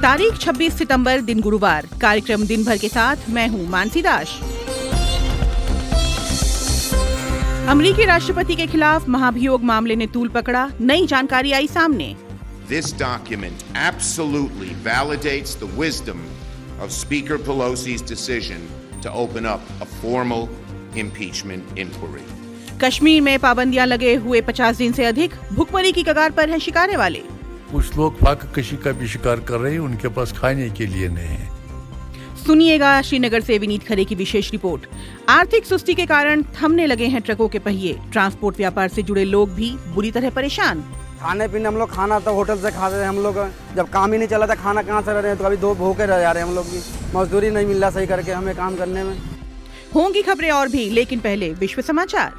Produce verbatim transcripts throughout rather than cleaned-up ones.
तारीख छब्बीस सितंबर, दिन गुरुवार। कार्यक्रम दिन भर के साथ मैं हूँ मानसी दास। अमेरिकी राष्ट्रपति के खिलाफ महाभियोग मामले ने तूल पकड़ा, नई जानकारी आई सामने। This document absolutely validates the wisdom of Speaker Pelosi's decision to open up a formal impeachment inquiry. Kashmir में पाबंदियां लगे हुए पचास दिन से अधिक, भुखमरी की कगार पर हैं शिकारे वाले। कुछ लोग फाक कशी का भी शिकार कर रहे हैं, उनके पास खाने के लिए नहीं है। सुनिएगा श्रीनगर से विनीत खरे की विशेष रिपोर्ट। आर्थिक सुस्ती के कारण थमने लगे हैं ट्रकों के पहिए। ट्रांसपोर्ट व्यापार से जुड़े लोग भी बुरी तरह परेशान। खाने पीने हम लोग खाना तो होटल से खा रहे हैं। हम लोग जब काम ही नहीं चला था, खाना कहाँ से रह रहे हैं, तो अभी दो भूखे रह जा रहे हैं। हम लोग की मजदूरी नहीं मिल रहा सही करके हमें काम करने में। होंगी खबरें और भी, लेकिन पहले विश्व समाचार।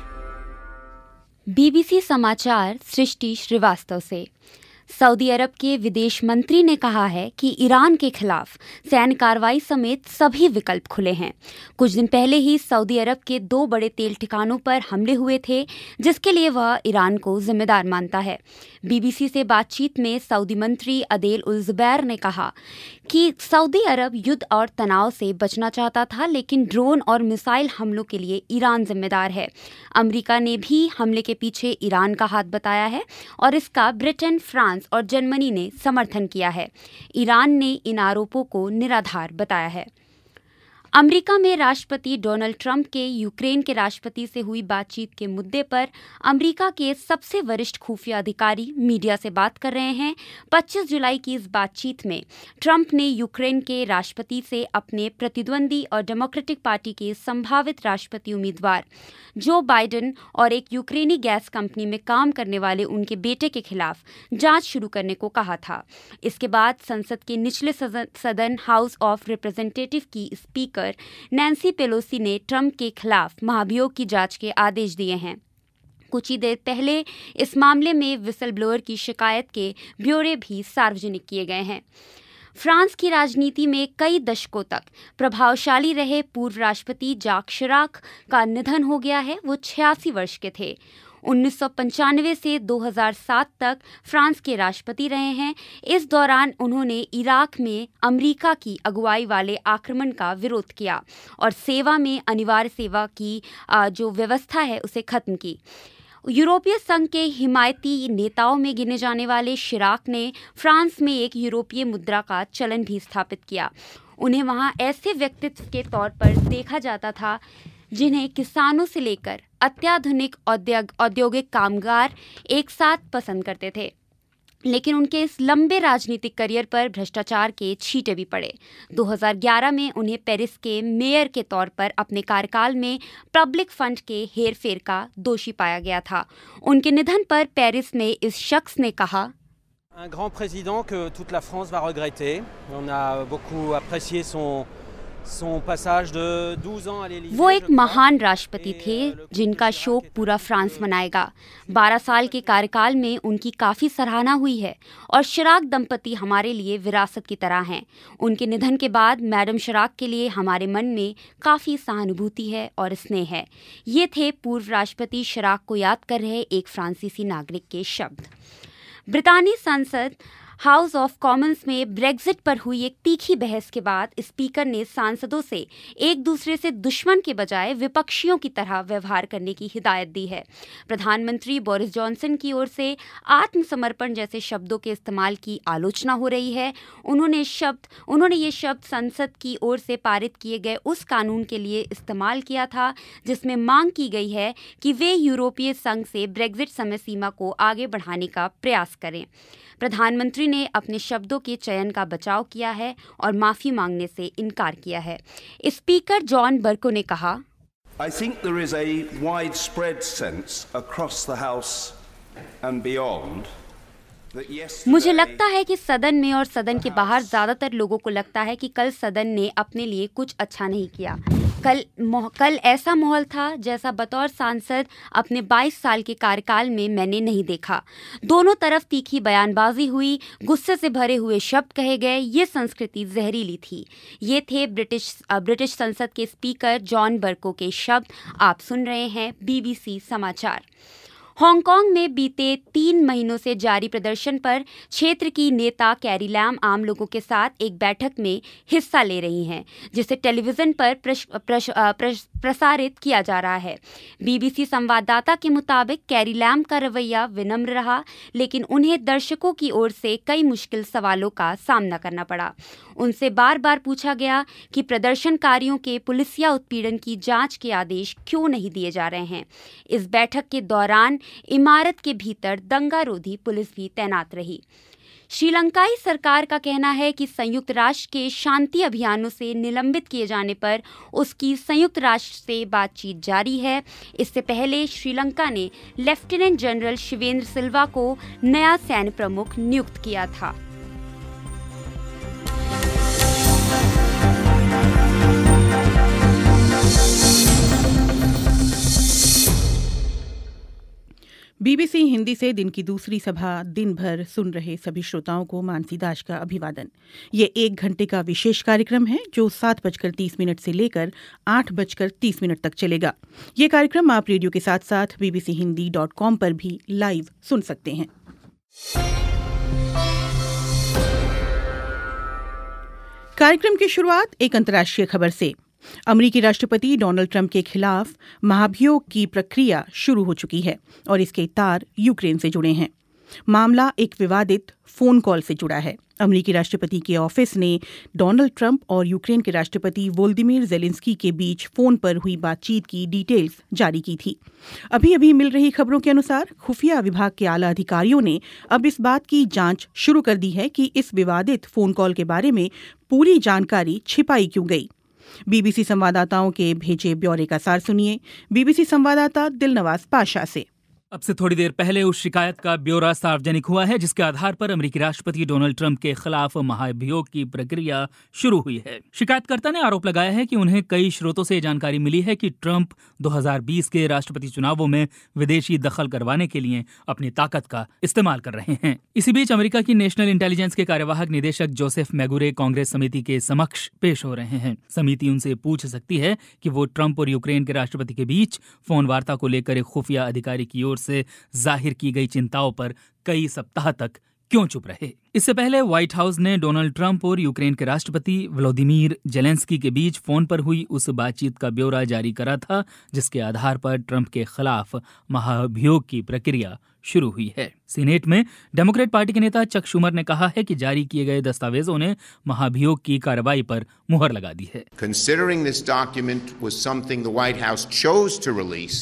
बीबीसी समाचार सृष्टि श्रीवास्तव से। सऊदी अरब के विदेश मंत्री ने कहा है कि ईरान के खिलाफ सैन्य कार्रवाई समेत सभी विकल्प खुले हैं। कुछ दिन पहले ही सऊदी अरब के दो बड़े तेल ठिकानों पर हमले हुए थे, जिसके लिए वह ईरान को जिम्मेदार मानता है। बीबीसी से बातचीत में सऊदी मंत्री अदेल उल जुबैर ने कहा कि सऊदी अरब युद्ध और तनाव से बचना चाहता था, लेकिन ड्रोन और मिसाइल हमलों के लिए ईरान जिम्मेदार है। अमेरिका ने भी हमले के पीछे ईरान का हाथ बताया है और इसका ब्रिटेन, फ्रांस और जर्मनी ने समर्थन किया है। ईरान ने इन आरोपों को निराधार बताया है। अमेरिका में राष्ट्रपति डोनाल्ड ट्रंप के यूक्रेन के राष्ट्रपति से हुई बातचीत के मुद्दे पर अमेरिका के सबसे वरिष्ठ खुफिया अधिकारी मीडिया से बात कर रहे हैं। पच्चीस जुलाई की इस बातचीत में ट्रंप ने यूक्रेन के राष्ट्रपति से अपने प्रतिद्वंदी और डेमोक्रेटिक पार्टी के संभावित राष्ट्रपति उम्मीदवार जो बाइडेन और एक यूक्रेनी गैस कंपनी में काम करने वाले उनके बेटे के खिलाफ जांच शुरू करने को कहा था। इसके बाद संसद के निचले सदन हाउस ऑफ रिप्रेजेंटेटिव की स्पीकर नैन्सी पेलोसी ने ट्रंप के खिलाफ महाभियोग की जांच के आदेश दिए हैं। कुछ ही देर पहले इस मामले में विसल ब्लोअर की शिकायत के ब्यौरे भी सार्वजनिक किए गए हैं। फ्रांस की राजनीति में कई दशकों तक प्रभावशाली रहे पूर्व राष्ट्रपति जाक शिराक का निधन हो गया है। वो छियासी वर्ष के थे। उन्नीस सौ पंचानवे से दो हज़ार सात तक फ्रांस के राष्ट्रपति रहे हैं। इस दौरान उन्होंने इराक में अमेरिका की अगुवाई वाले आक्रमण का विरोध किया और सेवा में अनिवार्य सेवा की जो व्यवस्था है उसे खत्म की। यूरोपीय संघ के हिमायती नेताओं में गिने जाने वाले शिराक ने फ्रांस में एक यूरोपीय मुद्रा का चलन भी स्थापित किया। उन्हें वहां ऐसे व्यक्तित्व के तौर पर देखा जाता था जिन्हें किसानों से लेकर अत्याधुनिक औद्योगिक कामगार एक साथ पसंद करते थे। लेकिन उनके इस लंबे राजनीतिक करियर पर भ्रष्टाचार के छींटे भी पड़े। दो हज़ार ग्यारह में उन्हें पेरिस के मेयर के तौर पर अपने कार्यकाल में पब्लिक फंड के हेरफेर का दोषी पाया गया था। उनके निधन पर पेरिस में इस शख्स ने कहा, Un grand président que toute la France va regretter. On a beaucoup apprécié son son passage de douze ans à l'Élysée. वो एक महान राष्ट्रपति थे जिनका शोक पूरा फ्रांस मनाएगा। बारह साल के कार्यकाल में उनकी काफ़ी सराहना हुई है और शिराक दंपति हमारे लिए विरासत की तरह हैं। उनके निधन के बाद मैडम शिराक के लिए हमारे मन में काफ़ी सहानुभूति है और स्नेह है। ये थे पूर्व राष्ट्रपति शिराक को याद कर रहे एक फ्रांसीसी नागरिक के शब्द। ब्रितानी संसद हाउस ऑफ कॉमन्स में ब्रेग्जिट पर हुई एक तीखी बहस के बाद स्पीकर ने सांसदों से एक दूसरे से दुश्मन के बजाय विपक्षियों की तरह व्यवहार करने की हिदायत दी है। प्रधानमंत्री बोरिस जॉनसन की ओर से आत्मसमर्पण जैसे शब्दों के इस्तेमाल की आलोचना हो रही है। उन्होंने शब्द उन्होंने ये शब्द संसद की ओर से पारित किए गए उस कानून के लिए इस्तेमाल किया था जिसमें मांग की गई है कि वे यूरोपीय संघ से ब्रेग्जिट समय सीमा को आगे बढ़ाने का प्रयास करें। प्रधानमंत्री ने अपने शब्दों के चयन का बचाव किया है और माफी मांगने से इनकार किया है। स्पीकर जॉन बर्को ने कहा, I think there is a widespread sense across the House and beyond that yesterday... मुझे लगता है कि सदन में और सदन के बाहर ज्यादातर लोगों को लगता है कि कल सदन ने अपने लिए कुछ अच्छा नहीं किया। कल कल ऐसा माहौल था जैसा बतौर सांसद अपने बाईस साल के कार्यकाल में मैंने नहीं देखा। दोनों तरफ तीखी बयानबाजी हुई, गुस्से से भरे हुए शब्द कहे गए। ये संस्कृति जहरीली थी। ये थे ब्रिटिश ब्रिटिश संसद के स्पीकर जॉन बर्को के शब्द। आप सुन रहे हैं बीबीसी समाचार। हांगकांग में बीते तीन महीनों से जारी प्रदर्शन पर क्षेत्र की नेता कैरी लैम आम लोगों के साथ एक बैठक में हिस्सा ले रही हैं, जिसे टेलीविजन पर प्रश, प्रश, प्रश, प्रसारित किया जा रहा है। बीबीसी संवाददाता के मुताबिक कैरी लैम का रवैया विनम्र रहा, लेकिन उन्हें दर्शकों की ओर से कई मुश्किल सवालों का सामना करना पड़ा। उनसे बार बार पूछा गया कि प्रदर्शनकारियों के पुलिसिया उत्पीड़न की जांच के आदेश क्यों नहीं दिए जा रहे हैं। इस बैठक के दौरान इमारत के भीतर दंगारोधी पुलिस भी तैनात रही। श्रीलंकाई सरकार का कहना है कि संयुक्त राष्ट्र के शांति अभियानों से निलंबित किए जाने पर उसकी संयुक्त राष्ट्र से बातचीत जारी है। इससे पहले श्रीलंका ने लेफ्टिनेंट जनरल शिवेंद्र सिल्वा को नया सैन्य प्रमुख नियुक्त किया था। बीबीसी हिंदी से दिन की दूसरी सभा दिन भर सुन रहे सभी श्रोताओं को मानसी दास का अभिवादन। ये एक घंटे का विशेष कार्यक्रम है जो सात बजकर तीस मिनट से लेकर आठ बजकर तीस मिनट तक चलेगा। ये कार्यक्रम आप रेडियो के साथ साथ बीबीसी हिंदी डॉट कॉम पर भी लाइव सुन सकते हैं। कार्यक्रम की शुरुआत एक अंतर्राष्ट्रीय खबर से। अमेरिकी राष्ट्रपति डोनाल्ड ट्रंप के खिलाफ महाभियोग की प्रक्रिया शुरू हो चुकी है और इसके तार यूक्रेन से जुड़े हैं। मामला एक विवादित फोन कॉल से जुड़ा है। अमेरिकी राष्ट्रपति के ऑफिस ने डोनाल्ड ट्रंप और यूक्रेन के राष्ट्रपति वोलोदिमीर ज़ेलेंस्की के बीच फोन पर हुई बातचीत की डिटेल्स जारी की थी। अभी अभी मिल रही खबरों के अनुसार खुफिया विभाग के आला अधिकारियों ने अब इस बात की जांच शुरू कर दी है कि इस विवादित फोन कॉल के बारे में पूरी जानकारी छिपाई क्यों गई। बीबीसी संवाददाताओं के भेजे ब्यौरे का सार सुनिए बीबीसी संवाददाता दिलनवाज पाशा से। अब से थोड़ी देर पहले उस शिकायत का ब्यौरा सार्वजनिक हुआ है जिसके आधार पर अमेरिकी राष्ट्रपति डोनाल्ड ट्रंप के खिलाफ महाभियोग की प्रक्रिया शुरू हुई है। शिकायतकर्ता ने आरोप लगाया है कि उन्हें कई स्रोतों से जानकारी मिली है कि ट्रंप दो हज़ार बीस के राष्ट्रपति चुनावों में विदेशी दखल करवाने के लिए अपनी ताकत का इस्तेमाल कर रहे हैं। इसी बीच अमेरिका की नेशनल इंटेलिजेंस के कार्यवाहक निदेशक जोसेफ मैगुरे कांग्रेस समिति के समक्ष पेश हो रहे हैं। समिति उनसे पूछ सकती है कि वो ट्रंप और यूक्रेन के राष्ट्रपति के बीच फोन वार्ता को लेकर एक खुफिया अधिकारी की ओर से जाहिर की गई चिंताओं पर कई सप्ताह तक क्यों चुप रहे। इससे पहले व्हाइट हाउस ने डोनाल्ड ट्रंप और यूक्रेन के राष्ट्रपति व्लादिमीर ज़ेलेंस्की के बीच फोन पर हुई उस बातचीत का ब्यौरा जारी करा था जिसके आधार पर ट्रंप के खिलाफ महाभियोग की प्रक्रिया शुरू हुई है। सीनेट में डेमोक्रेट पार्टी के नेता चक शूमर ने कहा है कि जारी किए गए दस्तावेजों ने महाभियोग की कार्रवाई पर मुहर लगा दी है। Considering this document was something the White House chose to release,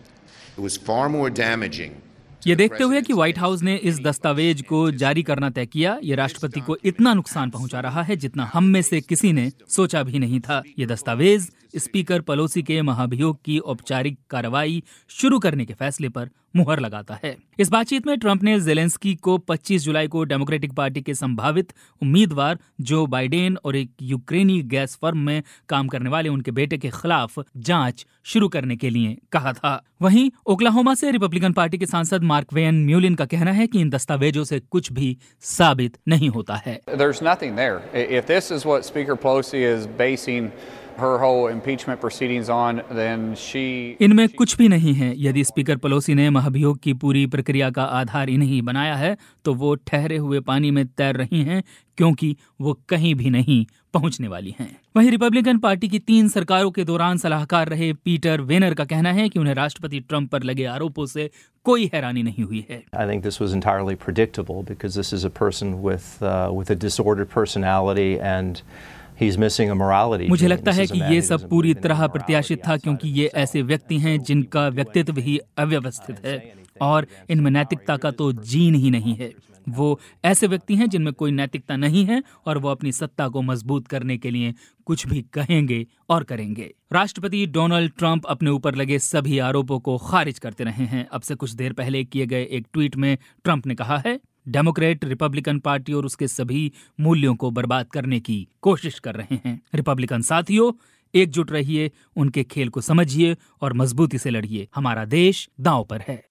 it was far more damaging. ये देखते हुए कि व्हाइट हाउस ने इस दस्तावेज को जारी करना तय किया, ये राष्ट्रपति को इतना नुकसान पहुंचा रहा है जितना हम में से किसी ने सोचा भी नहीं था। ये दस्तावेज स्पीकर पेलोसी के महाभियोग की औपचारिक कार्रवाई शुरू करने के फैसले पर मुहर लगाता है। इस बातचीत में ट्रंप ने ज़ेलेंस्की को पच्चीस जुलाई को डेमोक्रेटिक पार्टी के संभावित उम्मीदवार जो बाइडेन और एक यूक्रेनी गैस फर्म में काम करने वाले उनके बेटे के खिलाफ जांच शुरू करने के लिए कहा था। वहीं ओक्लाहोमा से रिपब्लिकन पार्टी के सांसद मार्क वेन म्यूलिन का कहना है कि इन दस्तावेजों से कुछ भी साबित नहीं होता है। There's nothing there. If this is what Speaker Pelosi is basing her whole impeachment proceedings on, then she इनमें कुछ भी नहीं है। यदि स्पीकर पेलोसी ने महाभियोग की पूरी प्रक्रिया का आधार इन्हीं बनाया है तो वो ठहरे हुए पानी में तैर रही हैं क्योंकि वो कहीं भी नहीं पहुंचने वाली हैं। वहीं रिपब्लिकन पार्टी की तीन सरकारों के दौरान सलाहकार रहे पीटर वेनर का कहना है कि उन्हें राष्ट्रपति ट्रंप पर लगे आरोपों से कोई हैरानी नहीं हुई है। I think this was entirely predictable because this is a person with uh, with a disordered personality and he's missing a morality. मुझे लगता है कि ये सब पूरी तरह प्रत्याशित था क्योंकि ये ऐसे व्यक्ति हैं जिनका व्यक्तित्व ही अव्यवस्थित है और इनमें नैतिकता का तो जीन ही नहीं है। वो ऐसे व्यक्ति हैं जिनमें कोई नैतिकता नहीं है और वो अपनी सत्ता को मजबूत करने के लिए कुछ भी कहेंगे और करेंगे। राष्ट्रपति डोनाल्ड ट्रंप अपने ऊपर लगे सभी आरोपों को खारिज करते रहे हैं। अब से कुछ देर पहले किए गए एक ट्वीट में ट्रंप ने कहा है, डेमोक्रेट रिपब्लिकन पार्टी और उसके सभी मूल्यों को बर्बाद करने की कोशिश कर रहे हैं। रिपब्लिकन साथियों, एकजुट रहिए, उनके खेल को समझिए और मजबूती से लड़िए। हमारा देश दांव पर है।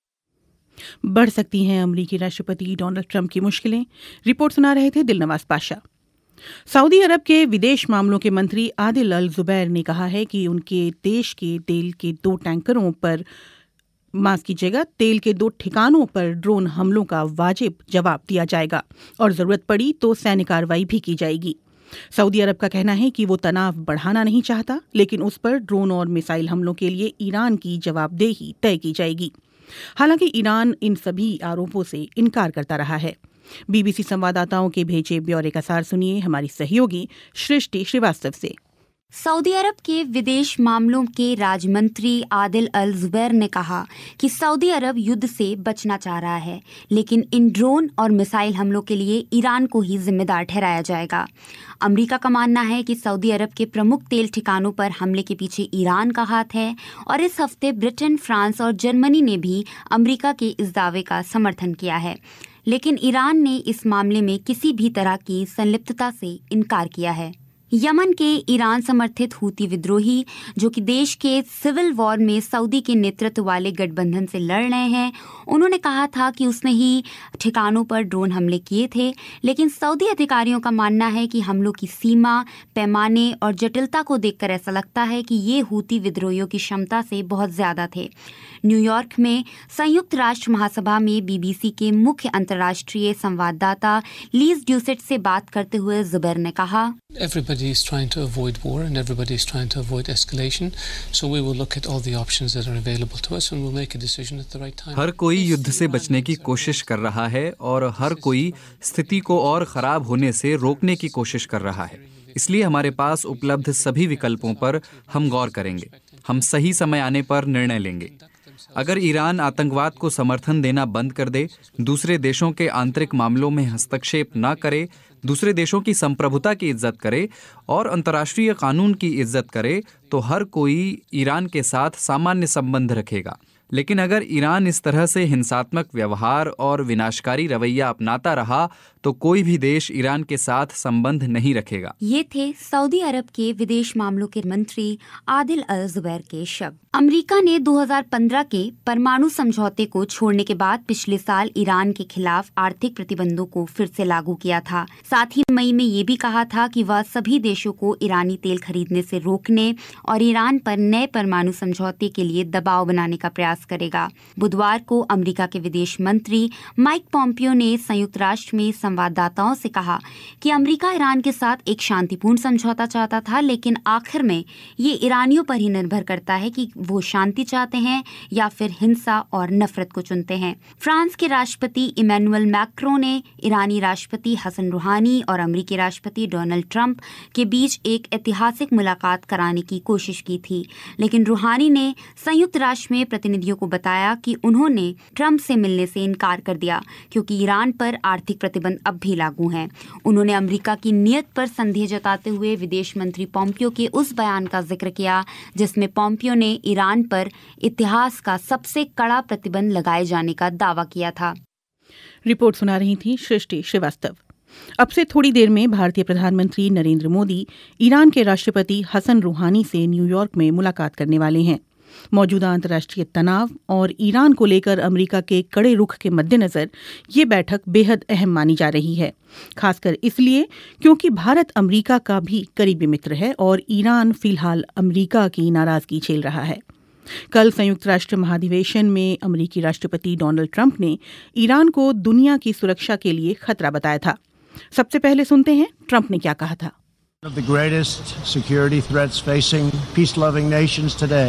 बढ़ सकती हैं अमेरिकी राष्ट्रपति डोनाल्ड ट्रंप की मुश्किलें। रिपोर्ट सुना रहे थे दिलनवाज पाशा। सऊदी अरब के विदेश मामलों के मंत्री आदिल अल जुबैर ने कहा है कि उनके देश के तेल के दो टैंकरों पर मास्क की जगह तेल के दो ठिकानों पर ड्रोन हमलों का वाजिब जवाब दिया जाएगा और जरूरत पड़ी तो सैन्य कार्रवाई भी की जाएगी। सऊदी अरब का कहना है कि वो तनाव बढ़ाना नहीं चाहता, लेकिन उस पर ड्रोन और मिसाइल हमलों के लिए ईरान की जवाबदेही तय की जाएगी। हालांकि ईरान इन सभी आरोपों से इनकार करता रहा है। बीबीसी संवाददाताओं के भेजे ब्यौरे का सार सुनिए हमारी सहयोगी सृष्टि श्रीवास्तव से। सऊदी अरब के विदेश मामलों के राज्यमंत्री आदिल अल जुबैर ने कहा कि सऊदी अरब युद्ध से बचना चाह रहा है, लेकिन इन ड्रोन और मिसाइल हमलों के लिए ईरान को ही जिम्मेदार ठहराया जाएगा। अमेरिका का मानना है कि सऊदी अरब के प्रमुख तेल ठिकानों पर हमले के पीछे ईरान का हाथ है और इस हफ्ते ब्रिटेन, फ्रांस और जर्मनी ने भी अमेरिका के इस दावे का समर्थन किया है। लेकिन ईरान ने इस मामले में किसी भी तरह की संलिप्तता से इनकार किया है। यमन के ईरान समर्थित हूती विद्रोही, जो कि देश के सिविल वॉर में सऊदी के नेतृत्व वाले गठबंधन से लड़ रहे हैं, उन्होंने कहा था कि उसने ही ठिकानों पर ड्रोन हमले किए थे, लेकिन सऊदी अधिकारियों का मानना है कि हमलों की सीमा, पैमाने और जटिलता को देखकर ऐसा लगता है कि ये हूती विद्रोहियों की क्षमता से बहुत ज्यादा थे। न्यूयॉर्क में संयुक्त राष्ट्र महासभा में बीबीसी के मुख्य अंतर्राष्ट्रीय संवाददाता लीज ड्यूसेट से बात करते हुए जुबैर ने कहा, Everybody is trying to avoid war and everybody is trying to avoid escalation. So we will look at all the options that are available to us and we'll make a decision at the right time. हर कोई युद्ध से बचने की कोशिश कर रहा है और हर कोई स्थिति को और खराब होने से रोकने की कोशिश कर रहा है। इसलिए हमारे पास उपलब्ध सभी विकल्पों पर हम गौर करेंगे। हम सही समय आने पर निर्णय लेंगे। अगर ईरान आतंकवाद को समर्थन देना बंद कर दे, दूसरे देशों के आंतरिक मामलों में हस्तक्षेप न करे, दूसरे देशों की संप्रभुता की इज्जत करे और अंतर्राष्ट्रीय कानून की इज्जत करे, तो हर कोई ईरान के साथ सामान्य संबंध रखेगा। लेकिन अगर ईरान इस तरह से हिंसात्मक व्यवहार और विनाशकारी रवैया अपनाता रहा तो कोई भी देश ईरान के साथ संबंध नहीं रखेगा। ये थे सऊदी अरब के विदेश मामलों के मंत्री आदिल अल जुबैर के शब्द। अमेरिका ने दो हज़ार पंद्रह के परमाणु समझौते को छोड़ने के बाद पिछले साल ईरान के खिलाफ आर्थिक प्रतिबंधों को फिर से लागू किया था। साथ ही मई में ये भी कहा था कि वह सभी देशों को ईरानी तेल खरीदने से रोकने और ईरान पर नए परमाणु समझौते के लिए दबाव बनाने का प्रयास करेगा। बुधवार को अमेरिका के विदेश मंत्री माइक पॉम्पियो ने संयुक्त राष्ट्र में संवाददाताओं से कहा कि अमेरिका ईरान के साथ एक शांतिपूर्ण समझौता चाहता था, लेकिन आखिर में ये ईरानियों पर ही निर्भर करता है कि वो शांति चाहते हैं या फिर हिंसा और नफरत को चुनते हैं। फ्रांस के राष्ट्रपति इमैनुअल मैक्रों ने ईरानी राष्ट्रपति हसन रूहानी और अमेरिकी राष्ट्रपति डोनाल्ड ट्रंप के बीच एक ऐतिहासिक मुलाकात कराने की कोशिश की थी, लेकिन रूहानी ने संयुक्त राष्ट्र में प्रतिनिधियों को बताया कि उन्होंने ट्रंप से मिलने से इनकार कर दिया क्योंकि ईरान पर आर्थिक प्रतिबंध अब भी लागू हैं। उन्होंने अमेरिका की नीयत पर संदेह जताते हुए विदेश मंत्री पॉम्पियो के उस बयान का जिक्र किया जिसमें पॉम्पियो ने ईरान पर इतिहास का सबसे कड़ा प्रतिबंध लगाए जाने का दावा किया था। रिपोर्ट सुना रही थी सृष्टि श्रीवास्तव। अब से थोड़ी देर में भारतीय प्रधानमंत्री नरेंद्र मोदी ईरान के राष्ट्रपति हसन रूहानी से न्यूयॉर्क में मुलाकात करने वाले हैं। मौजूदा अंतर्राष्ट्रीय तनाव और ईरान को लेकर अमेरिका के कड़े रुख के मद्देनजर ये बैठक बेहद अहम मानी जा रही है, खासकर इसलिए क्योंकि भारत अमेरिका का भी करीबी मित्र है और ईरान फिलहाल अमेरिका की नाराजगी झेल रहा है। कल संयुक्त राष्ट्र महाधिवेशन में अमेरिकी राष्ट्रपति डोनाल्ड ट्रंप ने ईरान को दुनिया की सुरक्षा के लिए खतरा बताया था। सबसे पहले सुनते हैं ट्रंप ने क्या कहा था। One of the greatest security threats facing peace-loving nations today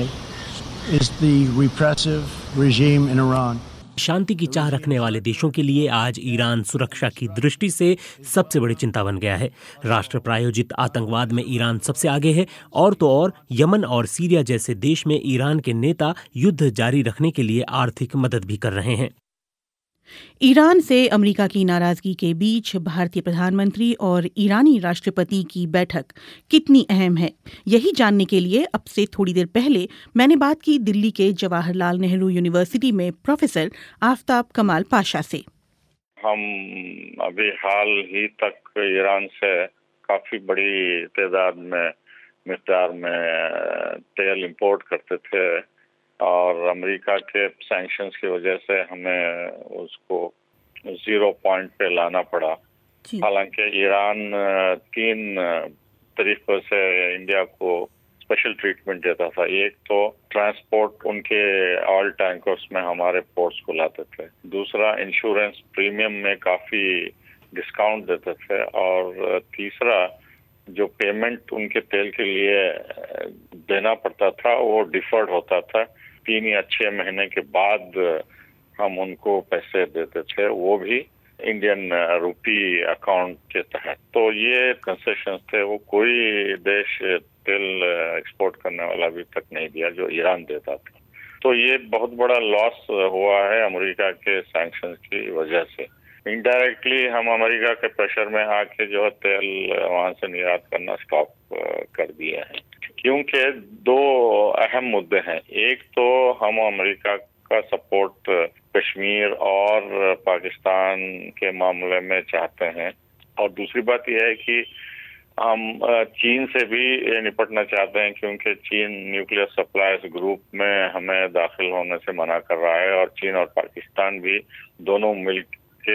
is the repressive regime in Iran. शांति की चाह रखने वाले देशों के लिए आज ईरान सुरक्षा की दृष्टि से सबसे बड़ी चिंता बन गया है। राष्ट्र प्रायोजित आतंकवाद में ईरान सबसे आगे है और तो और यमन और सीरिया जैसे देश में ईरान के नेता युद्ध जारी रखने के लिए आर्थिक मदद भी कर रहे हैं। ईरान से अमेरिका की नाराजगी के बीच भारतीय प्रधानमंत्री और ईरानी राष्ट्रपति की बैठक कितनी अहम है, यही जानने के लिए अब से थोड़ी देर पहले मैंने बात की दिल्ली के जवाहरलाल नेहरू यूनिवर्सिटी में प्रोफेसर आफताब कमाल पाशा से। हम अभी हाल ही तक ईरान से काफी बड़ी तादाद में मिकदार में तेल इंपोर्ट करते थे और अमेरिका के सैंक्शंस की वजह से हमें उसको जीरो पॉइंट पे लाना पड़ा। हालांकि ईरान तीन तरीकों से इंडिया को स्पेशल ट्रीटमेंट देता था। एक तो ट्रांसपोर्ट उनके ऑयल टैंकर्स में हमारे पोर्ट्स को लाते थे, दूसरा इंश्योरेंस प्रीमियम में काफी डिस्काउंट देते थे, और तीसरा जो पेमेंट उनके तेल के लिए देना पड़ता था वो डिफर्ड होता था। तीन या छह महीने के बाद हम उनको पैसे देते थे, वो भी इंडियन रूपी अकाउंट के तहत। तो ये कंसेशन थे, वो कोई देश तेल एक्सपोर्ट करने वाला अभी तक नहीं दिया जो ईरान देता था। तो ये बहुत बड़ा लॉस हुआ है अमेरिका के सैंक्शंस की वजह से। इनडायरेक्टली हम अमेरिका के प्रेशर में आके जो है तेल वहां से निर्यात करना स्टॉप कर दिए हैं, क्योंकि दो अहम मुद्दे हैं। एक तो हम अमेरिका का सपोर्ट कश्मीर और पाकिस्तान के मामले में चाहते हैं, और दूसरी बात यह है कि हम चीन से भी निपटना चाहते हैं, क्योंकि चीन न्यूक्लियर सप्लायर्स ग्रुप में हमें दाखिल होने से मना कर रहा है, और चीन और पाकिस्तान भी दोनों मिल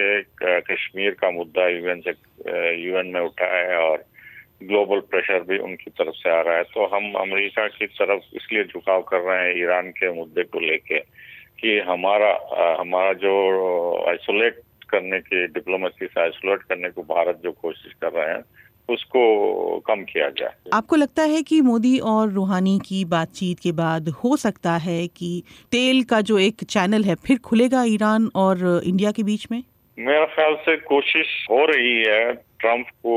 के कश्मीर का मुद्दा यूएन से यूएन में उठाया है, और ग्लोबल प्रेशर भी उनकी तरफ से आ रहा है। तो हम अमेरिका की तरफ इसलिए झुकाव कर रहे हैं ईरान के मुद्दे को लेके कि हमारा हमारा जो आइसोलेट करने की, डिप्लोमेसी से आइसोलेट करने को भारत जो कोशिश कर रहे हैं उसको कम किया जाए। आपको लगता है कि मोदी और रूहानी की बातचीत के बाद हो सकता है कि तेल का जो एक चैनल है फिर खुलेगा ईरान और इंडिया के बीच में? मेरा ख्याल से कोशिश हो रही है ट्रंप को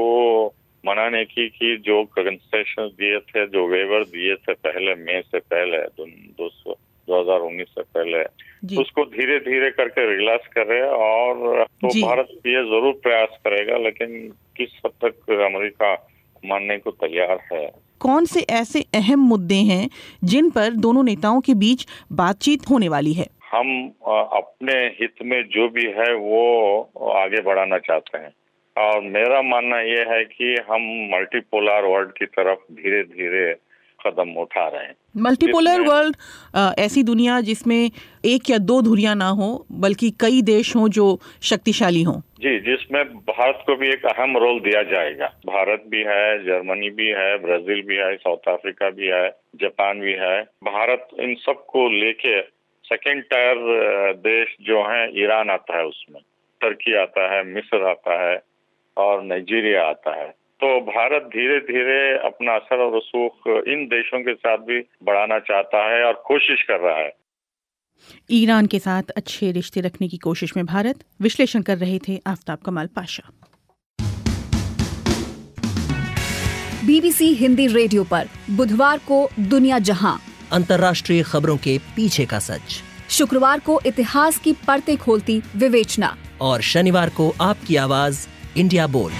मनाने की कि जो कंसेशन दिए थे, जो वेवर दिए थे पहले मई से पहले दो सौ दो हजार उन्नीस से पहले, उसको धीरे धीरे करके रिलैक्स करे, और तो भारत ये जरूर प्रयास करेगा, लेकिन किस हद तक अमेरिका मानने को तैयार है। कौन से ऐसे अहम मुद्दे हैं जिन पर दोनों नेताओं के बीच बातचीत होने वाली है? हम अपने हित में जो भी है वो आगे बढ़ाना चाहते हैं, और मेरा मानना ये है कि हम मल्टीपोलर वर्ल्ड की तरफ धीरे धीरे कदम उठा रहे हैं। मल्टीपोलर वर्ल्ड ऐसी दुनिया जिसमें एक या दो धुरियां ना हो, बल्कि कई देश हों जो शक्तिशाली हों। जी, जिसमें भारत को भी एक अहम रोल दिया जाएगा। भारत भी है, जर्मनी भी है, ब्राजील भी है, साउथ अफ्रीका भी है, जापान भी है। भारत इन सब को लेके सेकेंड टायर देश जो है, ईरान आता है उसमें, तुर्की आता है, मिस्र आता है और नाइजीरिया आता है। तो भारत धीरे धीरे अपना असर और रसूख इन देशों के साथ भी बढ़ाना चाहता है और कोशिश कर रहा है। ईरान के साथ अच्छे रिश्ते रखने की कोशिश में भारत, विश्लेषण कर रहे थे आफ्ताब कमाल पाशा। बीबीसी हिंदी रेडियो पर बुधवार को दुनिया जहां, अंतर्राष्ट्रीय खबरों के पीछे का सच। शुक्रवार को इतिहास की परतें खोलती विवेचना, और शनिवार को आपकी आवाज इंडिया बोल।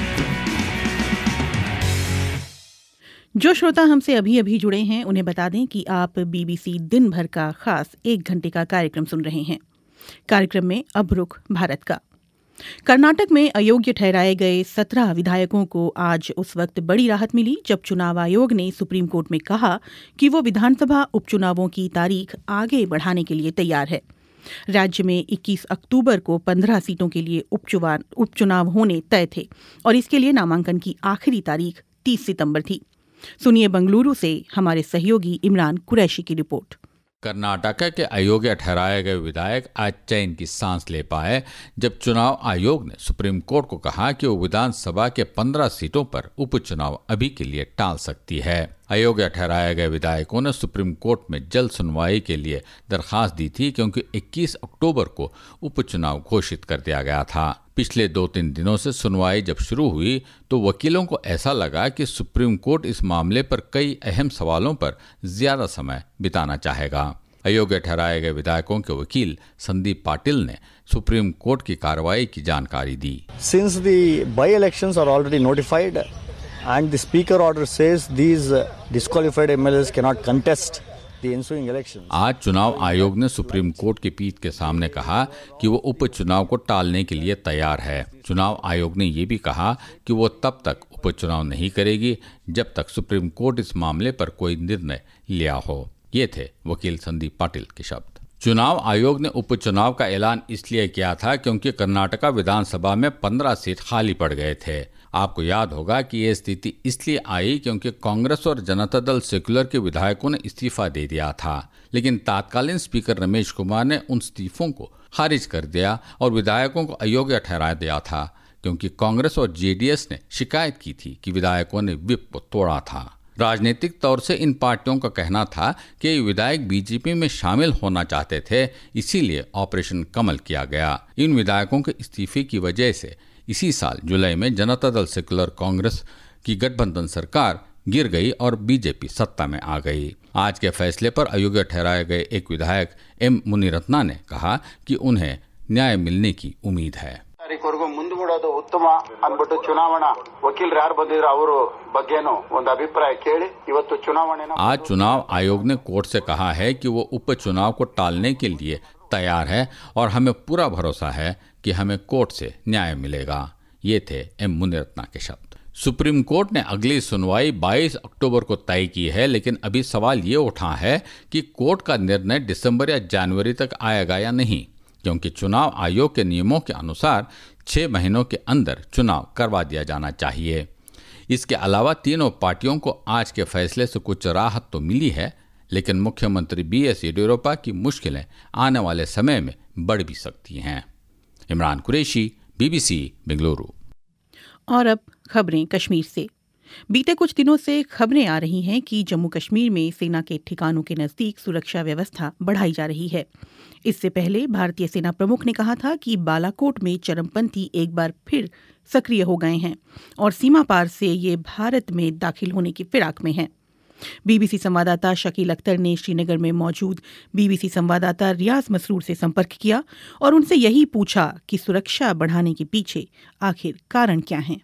जो श्रोता हमसे अभी अभी जुड़े हैं उन्हें बता दें कि आप बीबीसी दिन भर का खास एक घंटे का कार्यक्रम सुन रहे हैं। कार्यक्रम में अब रुख भारत का। कर्नाटक में अयोग्य ठहराए गए सत्रह विधायकों को आज उस वक्त बड़ी राहत मिली जब चुनाव आयोग ने सुप्रीम कोर्ट में कहा कि वो विधानसभा उपचुनावों की तारीख आगे बढ़ाने के लिए तैयार है। राज्य में इक्कीस अक्टूबर को पंद्रह सीटों के लिए उपचुनाव होने तय थे और इसके लिए नामांकन की आखिरी तारीख तीस सितंबर थी। सुनिए बंगलुरु से हमारे सहयोगी इमरान कुरैशी की रिपोर्ट। कर्नाटक के अयोग्य ठहराए गए विधायक आज चैन की सांस ले पाए जब चुनाव आयोग ने सुप्रीम कोर्ट को कहा कि वो विधानसभा के पंद्रह सीटों पर उपचुनाव अभी के लिए टाल सकती है। अयोग्य ठहराए गए विधायकों ने सुप्रीम कोर्ट में जल्द सुनवाई के लिए दरखास्त दी थी, क्योंकि इक्कीस अक्टूबर को उपचुनाव घोषित कर दिया गया था। पिछले दो तीन दिनों से सुनवाई जब शुरू हुई तो वकीलों को ऐसा लगा कि सुप्रीम कोर्ट इस मामले पर कई अहम सवालों पर ज्यादा समय बिताना चाहेगा। अयोग्य ठहराए गए विधायकों के वकील संदीप पाटिल ने सुप्रीम कोर्ट की कार्रवाई की जानकारी दी। Since the by elections are already notified and the speaker order says these disqualified MLAs can not contest the ensuing elections. आज चुनाव आयोग ने सुप्रीम कोर्ट की पीठ के सामने कहा कि वो उपचुनाव को टालने के लिए तैयार है। चुनाव आयोग ने ये भी कहा कि वो तब तक उपचुनाव नहीं करेगी जब तक सुप्रीम कोर्ट इस मामले पर कोई निर्णय लिया हो। ये थे वकील संदीप पाटिल के शब्द। चुनाव आयोग ने उपचुनाव का ऐलान इसलिए किया था क्योंकि कर्नाटका विधानसभा में पंद्रह सीट खाली पड़ गए थे। आपको याद होगा कि यह स्थिति इसलिए आई क्योंकि कांग्रेस और जनता दल सेक्युलर के विधायकों ने इस्तीफा दे दिया था, लेकिन तत्कालीन स्पीकर रमेश कुमार ने उन इस्तीफों को खारिज कर दिया और विधायकों को अयोग्य ठहरा दिया था, क्योंकि कांग्रेस और जेडीएस ने शिकायत की थी कि विधायकों ने व्हिप को तोड़ा था। राजनीतिक तौर से इन पार्टियों का कहना था कि ये विधायक बीजेपी में शामिल होना चाहते थे, इसीलिए ऑपरेशन कमल किया गया। इन विधायकों के इस्तीफे की वजह से इसी साल जुलाई में जनता दल सेक्युलर कांग्रेस की गठबंधन सरकार गिर गई और बीजेपी सत्ता में आ गई। आज के फैसले पर अयोग्य ठहराए गए एक विधायक एम मुनिरत्ना ने कहा कि उन्हें न्याय मिलने की उम्मीद है। ಮುಂದೂಡೋದು ಉತ್ತಮ ಅಂದ್ಬಿಟ್ಟು ಚುನಾವಣಾ ವಕೀಲರು ಯಾರು ಬಂದಿದ್ರು ಅವರ ಬಗ್ಗೆನೂ ಒಂದು ಅಭಿಪ್ರಾಯ ಕೇಳಿ ಇವತ್ತು ಚುನಾವಣೆನ आज चुनाव आयोग ने कोर्ट से कहा है कि वो उपचुनाव को टालने के लिए तैयार है और हमें पूरा भरोसा है कि हमें कोर्ट से न्याय मिलेगा। ये थे एम मुनिरत्ना के शब्द। सुप्रीम कोर्ट ने अगली सुनवाई बाईस अक्टूबर को तय की है, लेकिन अभी सवाल ये उठा है कि कोर्ट का निर्णय दिसंबर या जनवरी तक आएगा या नहीं, क्योंकि चुनाव आयोग के नियमों के अनुसार छह महीनों के अंदर चुनाव करवा दिया जाना चाहिए। इसके अलावा तीनों पार्टियों को आज के फैसले से कुछ राहत तो मिली है, लेकिन मुख्यमंत्री बी एस येडियुरप्पा की मुश्किलें आने वाले समय में बढ़ भी सकती हैं। इमरान कुरैशी, बीबीसी बेंगलुरु। और अब खबरें कश्मीर से। बीते कुछ दिनों से खबरें आ रही हैं कि जम्मू कश्मीर में सेना के ठिकानों के नजदीक सुरक्षा व्यवस्था बढ़ाई जा रही है। इससे पहले भारतीय सेना प्रमुख ने कहा था कि बालाकोट में चरमपंथी एक बार फिर सक्रिय हो गए हैं और सीमा पार से ये भारत में दाखिल होने की फिराक में हैं। बीबीसी संवाददाता शकील अख्तर ने श्रीनगर में मौजूद बीबीसी संवाददाता रियाज मसरूर से संपर्क किया और उनसे यही पूछा कि सुरक्षा बढ़ाने के पीछे आखिर कारण क्या है।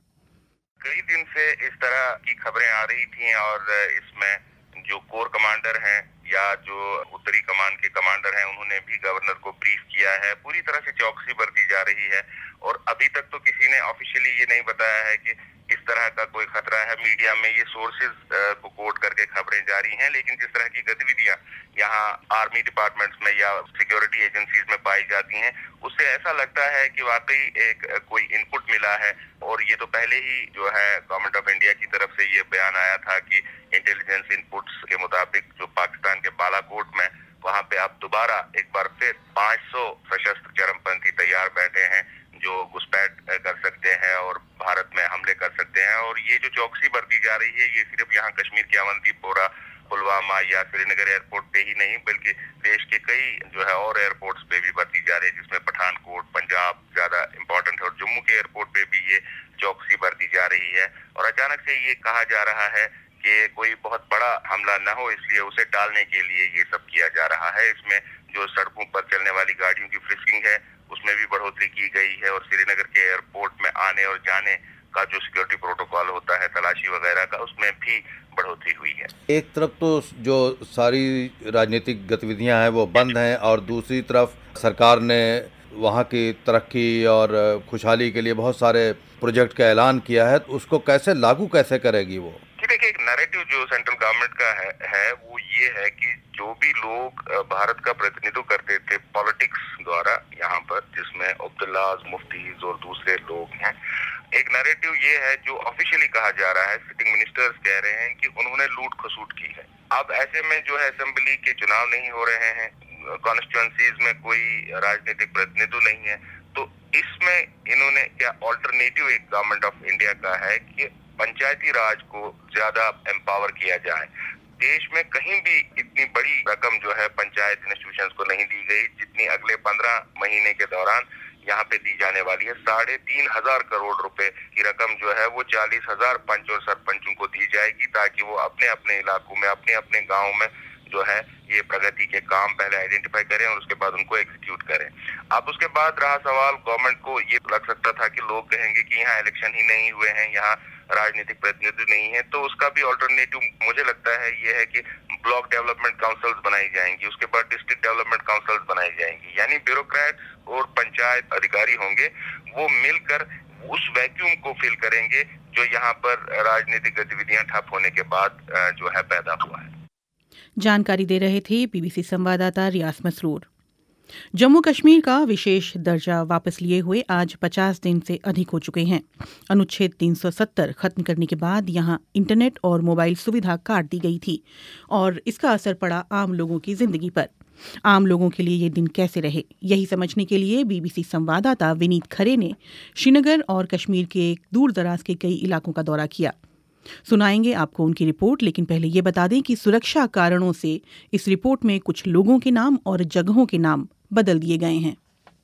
कई दिन से इस तरह की खबरें आ रही थी और इसमें जो कोर कमांडर हैं या जो उत्तरी कमान के कमांडर हैं उन्होंने भी गवर्नर को ब्रीफ किया है। पूरी तरह से चौकसी बरती जा रही है और अभी तक तो किसी ने ऑफिशियली ये नहीं बताया है कि इस तरह का कोई खतरा है। मीडिया में ये सोर्सेज को कोट करके खबरें जारी हैं, लेकिन जिस तरह की गतिविधियां यहाँ आर्मी डिपार्टमेंट्स में या सिक्योरिटी एजेंसीज में पाई जाती हैं, उससे ऐसा लगता है कि वाकई एक कोई इनपुट मिला है। और ये तो पहले ही जो है गवर्नमेंट ऑफ इंडिया की तरफ से ये बयान आया था कि इंटेलिजेंस इनपुट्स के मुताबिक जो पाकिस्तान के बालाकोट में वहाँ पे अब दोबारा एक बार फिर पाँच सौ सशस्त्र चरमपंथी तैयार बैठे हैं जो घुसपैठ कर सकते हैं और भारत में हमले कर सकते हैं। और ये जो चौकसी बरती जा रही है ये सिर्फ यहाँ कश्मीर के अवंतीपोरा, पुलवामा या श्रीनगर एयरपोर्ट पे ही नहीं बल्कि देश के कई जो है और एयरपोर्ट्स पे भी बरती जा रही है, जिसमें पठानकोट, पंजाब ज्यादा इम्पोर्टेंट है और जम्मू के एयरपोर्ट पे भी ये चौकसी बरती जा रही है। और अचानक से ये कहा जा रहा है कि कोई बहुत बड़ा हमला न हो, इसलिए उसे टालने के लिए ये सब किया जा रहा है। इसमें जो सड़कों पर चलने वाली गाड़ियों की फ्रिस्किंग है उसमें भी बढ़ोतरी की गई है और श्रीनगर के एयरपोर्ट में आने और जाने का जो सिक्योरिटी प्रोटोकॉल होता है तलाशी वगैरह का, उसमें भी बढ़ोतरी हुई है। एक तरफ तो जो सारी राजनीतिक गतिविधियां हैं वो बंद हैं और दूसरी तरफ सरकार ने वहाँ की तरक्की और खुशहाली के लिए बहुत सारे प्रोजेक्ट का ऐलान किया है, तो उसको कैसे लागू कैसे करेगी वो? देखिए, एक नैरेटिव जो सेंट्रल गवर्नमेंट का है, है वो ये है कि जो भी लोग भारत का प्रतिनिधित्व करते थे पॉलिटिक्स द्वारा यहाँ पर, जिसमें अब्दुल्लाह मुफ्तीज और दूसरे लोग हैं, एक नैरेटिव ये है जो ऑफिशियली कहा जा रहा है, सिटिंग मिनिस्टर्स कह रहे हैं कि उन्होंने लूट खसूट की है। अब ऐसे में जो है असेंबली के चुनाव नहीं हो रहे हैं, कॉन्स्टिट्यूएंसीज में कोई राजनीतिक प्रतिनिधित्व नहीं है, तो इसमें इन्होंने क्या ऑल्टरनेटिव एक गवर्नमेंट ऑफ इंडिया का है कि पंचायती राज को ज्यादा एम्पावर किया जाए। देश में कहीं भी इतनी बड़ी रकम जो है पंचायत इंस्टीट्यूशंस को नहीं दी गई जितनी अगले पंद्रह महीने के दौरान यहाँ पे दी जाने वाली है। साढ़े तीन हजार करोड़ रुपए की रकम जो है वो चालीस हजार पंच और सरपंचों को दी जाएगी ताकि वो अपने अपने इलाकों में, अपने अपने गाँव में जो है ये प्रगति के काम पहले आइडेंटिफाई करें और उसके बाद उनको एग्जीक्यूट करें। अब उसके बाद रहा सवाल, गवर्नमेंट को ये लग सकता था कि लोग कहेंगे कि यहाँ इलेक्शन ही नहीं हुए हैं, यहाँ राजनीतिक प्रतिनिधित्व नहीं है, तो उसका भी ऑल्टरनेटिव मुझे लगता है ये है कि ब्लॉक डेवलपमेंट काउंसिल्स बनाई जाएंगी, उसके बाद डिस्ट्रिक्ट डेवलपमेंट काउंसिल्स बनाई जाएंगी, यानी ब्यूरोक्रेट्स और पंचायत अधिकारी होंगे, वो मिलकर उस वैक्यूम को फिल करेंगे जो यहाँ पर राजनीतिक गतिविधियां ठप होने के बाद जो है पैदा हुआ है। जानकारी दे रहे थे बीबीसी संवाददाता रियाज मसरूर। जम्मू कश्मीर का विशेष दर्जा वापस लिए हुए आज पचास दिन से अधिक हो चुके हैं। अनुच्छेद तीन सौ सत्तर खत्म करने के बाद यहां इंटरनेट और मोबाइल सुविधा काट दी गई थी और इसका असर पड़ा आम लोगों की जिंदगी पर। आम लोगों के लिए ये दिन कैसे रहे, यही समझने के लिए बीबीसी संवाददाता विनीत खरे ने श्रीनगर और कश्मीर के दूर दराज के कई इलाकों का दौरा किया। सुनाएंगे आपको उनकी रिपोर्ट, लेकिन पहले ये बता दें कि सुरक्षा कारणों से इस रिपोर्ट में कुछ लोगों के नाम और जगहों के नाम बदल दिए गए हैं।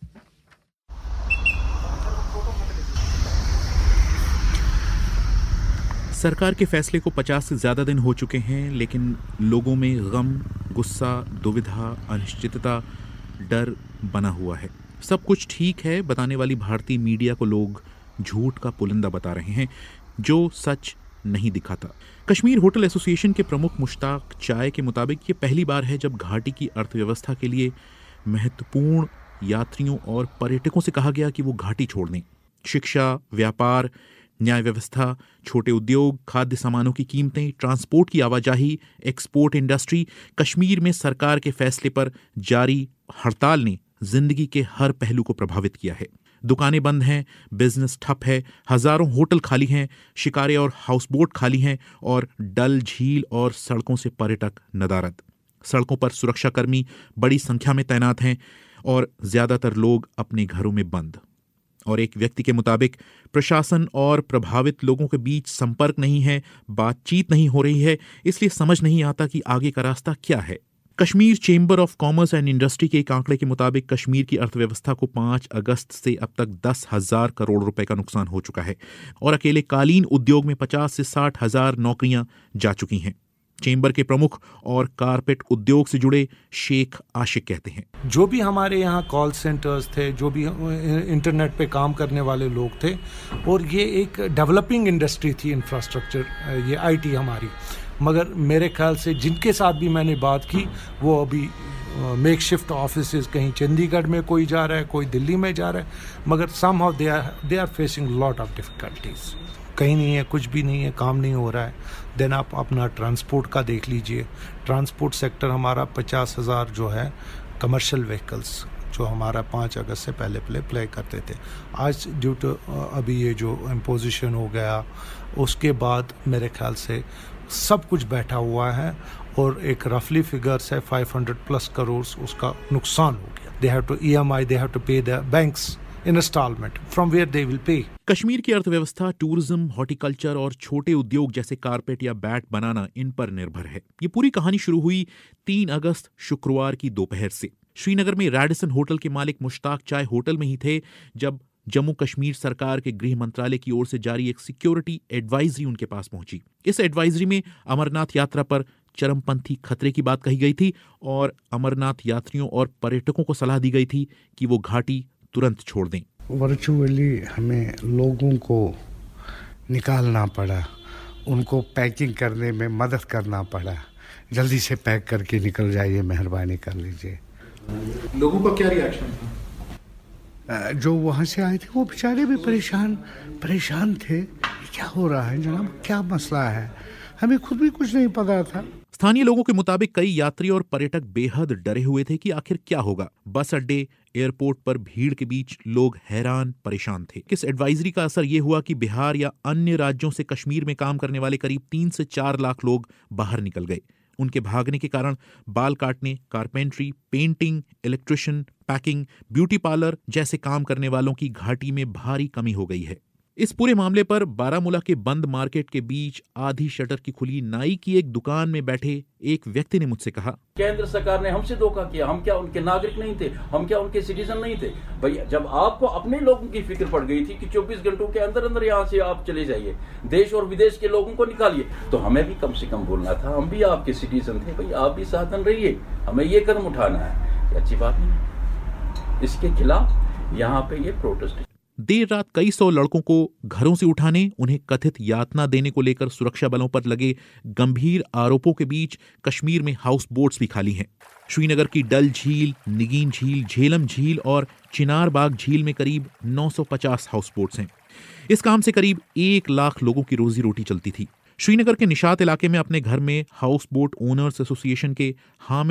सरकार के फैसले को पचास से ज्यादा दिन हो चुके हैं, लेकिन लोगों में गम, गुस्सा, दुविधा, अनिश्चितता, डर बना हुआ है। सब कुछ ठीक है बताने वाली भारतीय मीडिया को लोग झूठ का पुलिंदा बता रहे हैं जो सच नहीं दिखाता। कश्मीर होटल एसोसिएशन के प्रमुख मुश्ताक चाय के मुताबिक ये पहली बार है जब घाटी की अर्थव्यवस्था के लिए महत्वपूर्ण यात्रियों और पर्यटकों से कहा गया कि वो घाटी छोड़ दें। शिक्षा, व्यापार, न्याय व्यवस्था, छोटे उद्योग, खाद्य सामानों की कीमतें, ट्रांसपोर्ट की आवाजाही, एक्सपोर्ट इंडस्ट्री, कश्मीर में सरकार के फैसले पर जारी हड़ताल ने जिंदगी के हर पहलू को प्रभावित किया है। दुकानें बंद हैं, बिजनेस ठप है, हजारों होटल खाली हैं, शिकारे और हाउसबोट खाली हैं और डल झील और सड़कों से पर्यटक नदारद। सड़कों पर सुरक्षाकर्मी बड़ी संख्या में तैनात हैं और ज्यादातर लोग अपने घरों में बंद। और एक व्यक्ति के मुताबिक प्रशासन और प्रभावित लोगों के बीच संपर्क नहीं है, बातचीत नहीं हो रही है, इसलिए समझ नहीं आता कि आगे का रास्ता क्या है। Kashmir chamber of commerce and industry के एक आंकड़े के मुताबिक कश्मीर की अर्थव्यवस्था को पाँच अगस्त से अब तक दस हजार करोड़ रुपए का नुकसान हो चुका है और अकेले कालीन उद्योग में पचास से साठ हजार नौकरियां जा चुकी हैं। चेंबर के प्रमुख और कारपेट उद्योग से जुड़े शेख आशिक कहते हैं, जो भी हमारे यहाँ कॉल सेंटर्स थे, जो भी इंटरनेट पे काम करने वाले लोग थे, और ये एक डेवलपिंग इंडस्ट्री थी, इंफ्रास्ट्रक्चर, ये आईटी हमारी, मगर मेरे ख्याल से जिनके साथ भी मैंने बात की वो अभी मेक शिफ्ट ऑफिस, कहीं चंडीगढ़ में कोई जा रहा है, कोई दिल्ली में जा रहा है, मगर somehow they are they are facing lot of difficulties. कहीं नहीं है, कुछ भी नहीं है, काम नहीं हो रहा है। देन आप अपना ट्रांसपोर्ट का देख लीजिए, ट्रांसपोर्ट सेक्टर हमारा पचास हज़ार जो है कमर्शियल व्हीकल्स जो हमारा पाँच अगस्त से पहले पहले प्ले करते थे, आज ड्यू टू अभी ये जो इम्पोजिशन हो गया उसके बाद मेरे ख्याल से सब कुछ बैठा हुआ है और एक रफली फिगर्स है पाँच सौ प्लस करोड़ उसका नुकसान हो गया। They have to EMI, they have to pay the banks instalment from where they will pay. Kashmir की अर्थव्यवस्था टूरिज्म, हॉर्टिकल्चर और छोटे उद्योग जैसे कारपेट या बैट बनाना इन पर निर्भर है। ये पूरी कहानी शुरू हुई तीन अगस्त शुक्रवार की दोपहर से। श्रीनगर में रैडिसन होटल के मालिक मुश्ताक चाय होटल में ही थे जब जम्मू कश्मीर सरकार के गृह मंत्रालय की ओर से जारी एक सिक्योरिटी एडवाइजरी उनके पास पहुंची। इस एडवाइजरी में अमरनाथ यात्रा पर चरमपंथी खतरे की बात कही गई थी और अमरनाथ यात्रियों और पर्यटकों को सलाह दी गई थी कि वो घाटी तुरंत छोड़ दें। वर्चुअली हमें लोगों को निकालना पड़ा, उनको पैकिंग करने में मदद करना पड़ा। जल्दी से पैक करके निकल जाइए, मेहरबानी कर लीजिए। लोगों का क्या रिएक्शन था? जो वहाँ से आए थे वो बेचारे भी परेशान परेशान थे, क्या हो रहा है जनाब, क्या मसला है, हमें खुद भी कुछ नहीं पता था। स्थानीय लोगों के मुताबिक कई यात्री और पर्यटक बेहद डरे हुए थे कि आखिर क्या होगा। बस अड्डे, एयरपोर्ट पर भीड़ के बीच लोग हैरान परेशान थे। इस एडवाइजरी का असर यह हुआ कि बिहार या अन्य राज्यों से कश्मीर में काम करने वाले करीब तीन से चार लाख लोग बाहर निकल गए। उनके भागने के कारण बाल काटने, carpentry, painting, electrician, packing, beauty parlour जैसे काम करने वालों की घाटी में भारी कमी हो गई है। इस पूरे मामले पर बारामूला के बंद मार्केट के बीच आधी शटर की खुली नाई की एक दुकान में बैठे एक व्यक्ति ने मुझसे कहा, केंद्र सरकार ने हमसे धोखा किया। हम क्या उनके नागरिक नहीं थे? हम क्या उनके सिटीजन नहीं थे? भैया, जब आपको अपने लोगों की फिक्र पड़ गई थी कि चौबीस घंटों के अंदर अंदर यहाँ से आप चले जाइए, देश और विदेश के लोगों को निकालिए, तो हमें भी कम से कम बोलना था। हम भी आपके सिटीजन थे, भाई आप भी साधन रहिए, हमें ये कदम उठाना है। ये अच्छी बात नहीं। इसके खिलाफ यहाँ पे ये प्रोटेस्ट। देर रात कई सौ लड़कों को घरों से उठाने, उन्हें कथित यातना देने को लेकर सुरक्षा बलों पर लगे गंभीर आरोपों के बीच कश्मीर में हाउस बोट्स भी खाली हैं। श्रीनगर की डल झील, निगीन झील, झेलम झील और चिनार बाग झील में करीब नौ सौ पचास हाउस बोट्स हैं। इस काम से करीब एक लाख लोगों की रोजी रोटी चलती थी। श्रीनगर के निशात इलाके में अपने घर में हाउस बोट ओनर्स एसोसिएशन के हामिद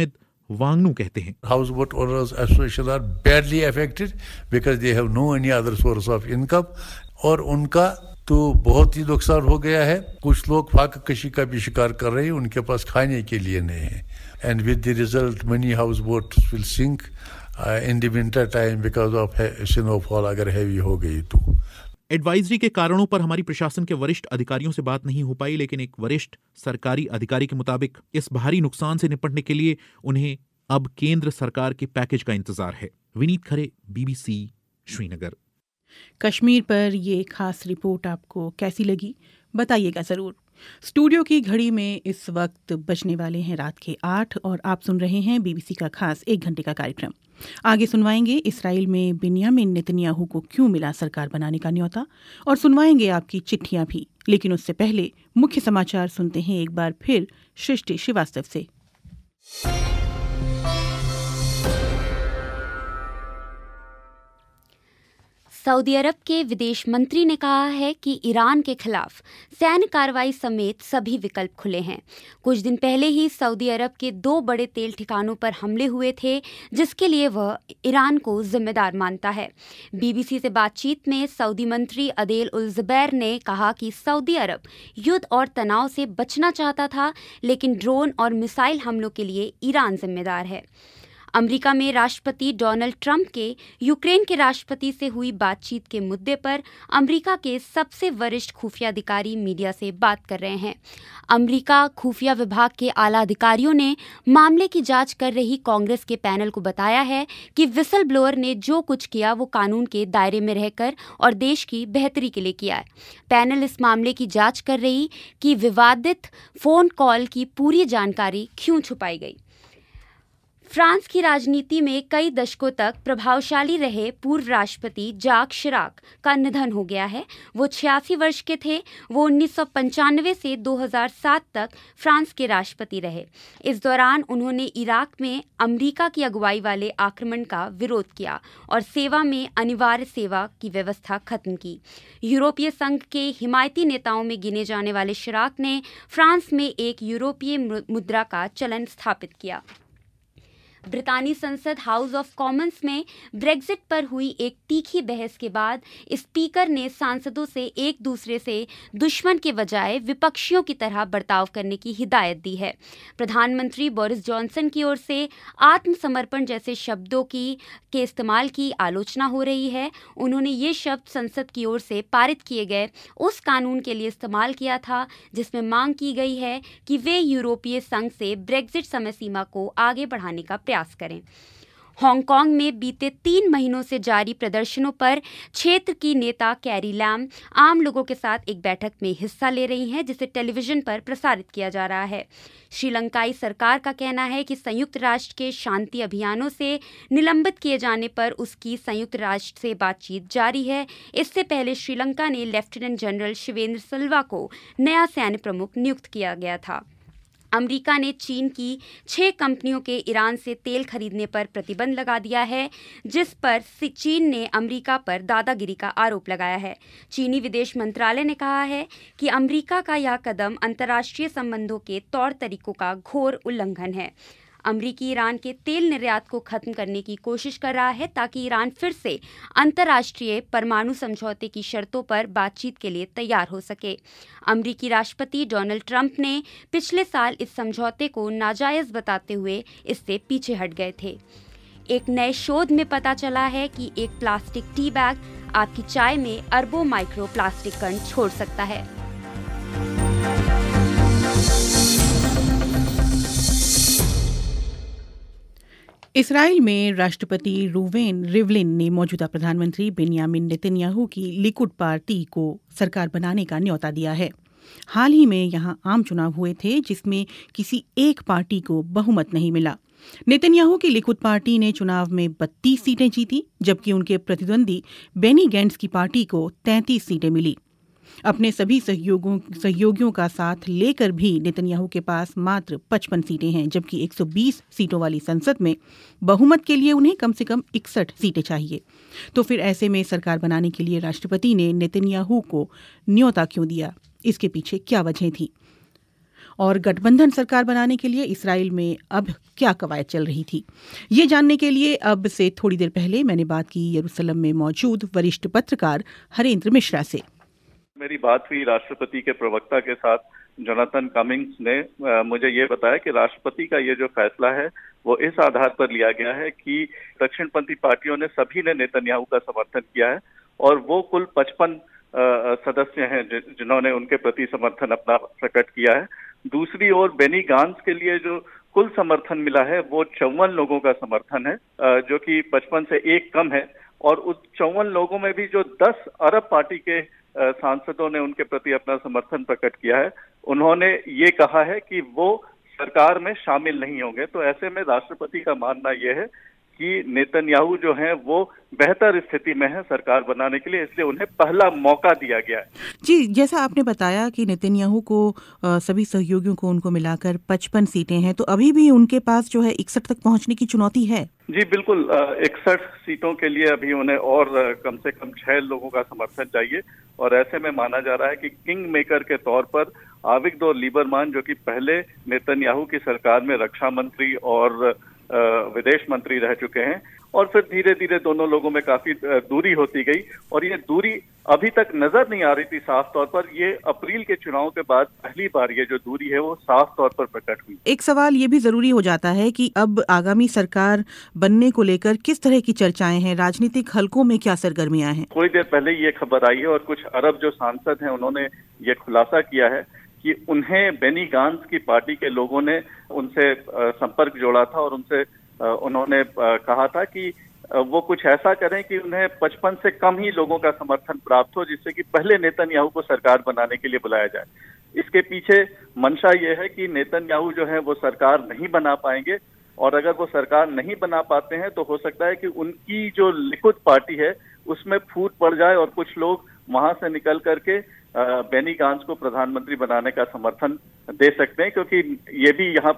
वांगनू कहते हैं, house boat owners association are badly affected because they have no any other source of income, और उनका तो बहुत ही नुकसान हो गया है। कुछ लोग फाक कशी का भी शिकार कर रहे हैं, उनके पास खाने के लिए नहीं है। And with the result money house boats will sink in the winter time because of snowfall अगर हैवी हो गई तो। एडवाइजरी के कारणों पर हमारी प्रशासन के वरिष्ठ अधिकारियों से बात नहीं हो पाई, लेकिन एक वरिष्ठ सरकारी अधिकारी के मुताबिक इस भारी नुकसान से निपटने के लिए उन्हें अब केंद्र सरकार के पैकेज का इंतजार है। विनीत खरे, बीबीसी, श्रीनगर। कश्मीर पर ये खास रिपोर्ट आपको कैसी लगी बताइएगा ज़रूर। स्टूडियो की घड़ी में इस वक्त बजने वाले हैं रात के आठ और आप सुन रहे हैं बीबीसी का खास एक घंटे का कार्यक्रम। आगे सुनवाएंगे इसराइल में बिन्यामिन नेतन्याहू को क्यों मिला सरकार बनाने का न्योता, और सुनवाएंगे आपकी चिट्ठियां भी। लेकिन उससे पहले मुख्य समाचार सुनते हैं एक बार फिर सृष्टि श्रीवास्तव से। सऊदी अरब के विदेश मंत्री ने कहा है कि ईरान के खिलाफ सैन्य कार्रवाई समेत सभी विकल्प खुले हैं। कुछ दिन पहले ही सऊदी अरब के दो बड़े तेल ठिकानों पर हमले हुए थे, जिसके लिए वह ईरान को जिम्मेदार मानता है। बीबीसी से बातचीत में सऊदी मंत्री अदेल उल जुबैर ने कहा कि सऊदी अरब युद्ध और तनाव से बचना चाहता था, लेकिन ड्रोन और मिसाइल हमलों के लिए ईरान जिम्मेदार है। अमेरिका में राष्ट्रपति डोनाल्ड ट्रंप के यूक्रेन के राष्ट्रपति से हुई बातचीत के मुद्दे पर अमेरिका के सबसे वरिष्ठ खुफिया अधिकारी मीडिया से बात कर रहे हैं। अमेरिका खुफिया विभाग के आला अधिकारियों ने मामले की जांच कर रही कांग्रेस के पैनल को बताया है कि विसल ब्लोअर ने जो कुछ किया वो कानून के दायरे में रहकर और देश की बेहतरी के लिए किया है। पैनल इस मामले की जांच कर रही कि विवादित फोन कॉल की पूरी जानकारी क्यों छुपाई गई। फ्रांस की राजनीति में कई दशकों तक प्रभावशाली रहे पूर्व राष्ट्रपति जाक शिराक का निधन हो गया है। वो छियासी वर्ष के थे। वो उन्नीस सौ पंचानवे से दो हज़ार सात तक फ्रांस के राष्ट्रपति रहे। इस दौरान उन्होंने इराक में अमेरिका की अगुवाई वाले आक्रमण का विरोध किया और सेवा में अनिवार्य सेवा की व्यवस्था खत्म की। यूरोपीय संघ के हिमायती नेताओं में गिने जाने वाले शिराक ने फ्रांस में एक यूरोपीय मुद्रा का चलन स्थापित किया। ब्रितानी संसद हाउस ऑफ कॉमन्स में ब्रेग्जिट पर हुई एक तीखी बहस के बाद स्पीकर ने सांसदों से एक दूसरे से दुश्मन के बजाय विपक्षियों की तरह बर्ताव करने की हिदायत दी है। प्रधानमंत्री बोरिस जॉनसन की ओर से आत्मसमर्पण जैसे शब्दों की के इस्तेमाल की आलोचना हो रही है। उन्होंने ये शब्द संसद की ओर से पारित किए गए उस कानून के लिए इस्तेमाल किया था जिसमें मांग की गई है कि वे यूरोपीय संघ से ब्रेग्जिट समय सीमा को आगे बढ़ाने का प्रयास करें। हांगकांग में बीते तीन महीनों से जारी प्रदर्शनों पर क्षेत्र की नेता कैरी लैम आम लोगों के साथ एक बैठक में हिस्सा ले रही हैं, जिसे टेलीविजन पर प्रसारित किया जा रहा है। श्रीलंकाई सरकार का कहना है कि संयुक्त राष्ट्र के शांति अभियानों से निलंबित किए जाने पर उसकी संयुक्त राष्ट्र से बातचीत जारी है। इससे पहले श्रीलंका ने लेफ्टिनेंट जनरल शिवेंद्र सिल्वा को नया सैन्य प्रमुख नियुक्त किया गया था। अमेरिका ने चीन की छह कंपनियों के ईरान से तेल खरीदने पर प्रतिबंध लगा दिया है, जिस पर चीन ने अमेरिका पर दादागिरी का आरोप लगाया है। चीनी विदेश मंत्रालय ने कहा है कि अमेरिका का यह कदम अंतर्राष्ट्रीय संबंधों के तौर तरीकों का घोर उल्लंघन है। अमेरिकी ईरान के तेल निर्यात को खत्म करने की कोशिश कर रहा है ताकि ईरान फिर से अंतर्राष्ट्रीय परमाणु समझौते की शर्तों पर बातचीत के लिए तैयार हो सके। अमेरिकी राष्ट्रपति डोनाल्ड ट्रंप ने पिछले साल इस समझौते को नाजायज बताते हुए इससे पीछे हट गए थे। एक नए शोध में पता चला है कि एक प्लास्टिक टी बैग आपकी चाय में अरबों माइक्रो प्लास्टिक कण छोड़ सकता है। इसराइल में राष्ट्रपति रूवेन रिवलिन ने मौजूदा प्रधानमंत्री बेन्यामिन नेतन्याहू की लिकुड पार्टी को सरकार बनाने का न्योता दिया है। हाल ही में यहां आम चुनाव हुए थे जिसमें किसी एक पार्टी को बहुमत नहीं मिला। नेतन्याहू की लिकुड पार्टी ने चुनाव में बत्तीस सीटें जीती, जबकि उनके प्रतिद्वंदी बेनी गैंट्स की पार्टी को तैंतीस सीटें मिली। अपने सभी सहयोगों सहयोगियों का साथ लेकर भी नेतन्याहू के पास मात्र पचपन सीटें हैं, जबकि एक सौ बीस सीटों वाली संसद में बहुमत के लिए उन्हें कम से कम इकसठ सीटें चाहिए। तो फिर ऐसे में सरकार बनाने के लिए राष्ट्रपति ने नेतन्याहू को न्योता क्यों दिया? इसके पीछे क्या वजह थी? और गठबंधन सरकार बनाने के लिए इसराइल में अब क्या कवायद चल रही थी। ये जानने के लिए अब से थोड़ी देर पहले मैंने बात की यरूशलेम में मौजूद वरिष्ठ पत्रकार हरेंद्र मिश्रा से। मेरी बात हुई राष्ट्रपति के प्रवक्ता के साथ जोनाथन कमिंग्स ने आ, मुझे ये बताया कि राष्ट्रपति का ये जो फैसला है वो इस आधार पर लिया गया है कि दक्षिणपंथी पार्टियों ने सभी ने नेतन्याहू का समर्थन किया है और वो कुल पचपन सदस्य हैं जिन्होंने उनके प्रति समर्थन अपना प्रकट किया है। दूसरी ओर बेनी गांस के लिए जो कुल समर्थन मिला है वो चौवन लोगों का समर्थन है, जो कि पचपन से एक कम है। और उस चौवन लोगों में भी जो दस अरब पार्टी के सांसदों ने उनके प्रति अपना समर्थन प्रकट किया है, उन्होंने ये कहा है कि वो सरकार में शामिल नहीं होंगे। तो ऐसे में राष्ट्रपति का मानना यह है कि नेतन्याहू जो हैं वो बेहतर स्थिति में है सरकार बनाने के लिए, इसलिए उन्हें पहला मौका दिया गया है। जी, जैसा आपने बताया कि नेतन्याहू को आ, सभी सहयोगियों को उनको मिलाकर पचपन सीटें हैं, तो अभी भी उनके पास जो है इकसठ तक पहुंचने की चुनौती है। जी बिल्कुल, इकसठ सीटों के लिए अभी उन्हें और कम से कम छह लोगों का समर्थन चाहिए और ऐसे में माना जा रहा है कि किंग मेकर के तौर पर आविगदोर लीबरमैन, जो कि पहले नेतन्याहू की सरकार में रक्षा मंत्री और विदेश मंत्री रह चुके हैं, और फिर धीरे धीरे दोनों लोगों में काफी दूरी होती गई और ये दूरी अभी तक नजर नहीं आ रही थी साफ तौर पर। ये अप्रैल के चुनाव के बाद पहली बार ये जो दूरी है वो साफ तौर पर प्रकट हुई। एक सवाल ये भी जरूरी हो जाता है कि अब आगामी सरकार बनने को लेकर किस तरह की चर्चाएं हैं, राजनीतिक हलकों में क्या सरगर्मियां हैं? थोड़ी देर पहले ये खबर आई है और कुछ अरब जो सांसद हैं उन्होंने ये खुलासा किया है कि उन्हें बेनी गांस की पार्टी के लोगों ने उनसे संपर्क जोड़ा था और उनसे उन्होंने कहा था कि वो कुछ ऐसा करें कि उन्हें पचपन से कम ही लोगों का समर्थन प्राप्त हो, जिससे कि पहले नेतन्याहू को सरकार बनाने के लिए बुलाया जाए। इसके पीछे मंशा ये है कि नेतन्याहू जो है वो सरकार नहीं बना पाएंगे और अगर वो सरकार नहीं बना पाते हैं तो हो सकता है कि उनकी जो लिकुद पार्टी है उसमें फूट पड़ जाए और कुछ लोग वहां से निकल करके बेनी गांस को प्रधानमंत्री बनाने का समर्थन दे सकते हैं, क्योंकि ये भी यहाँ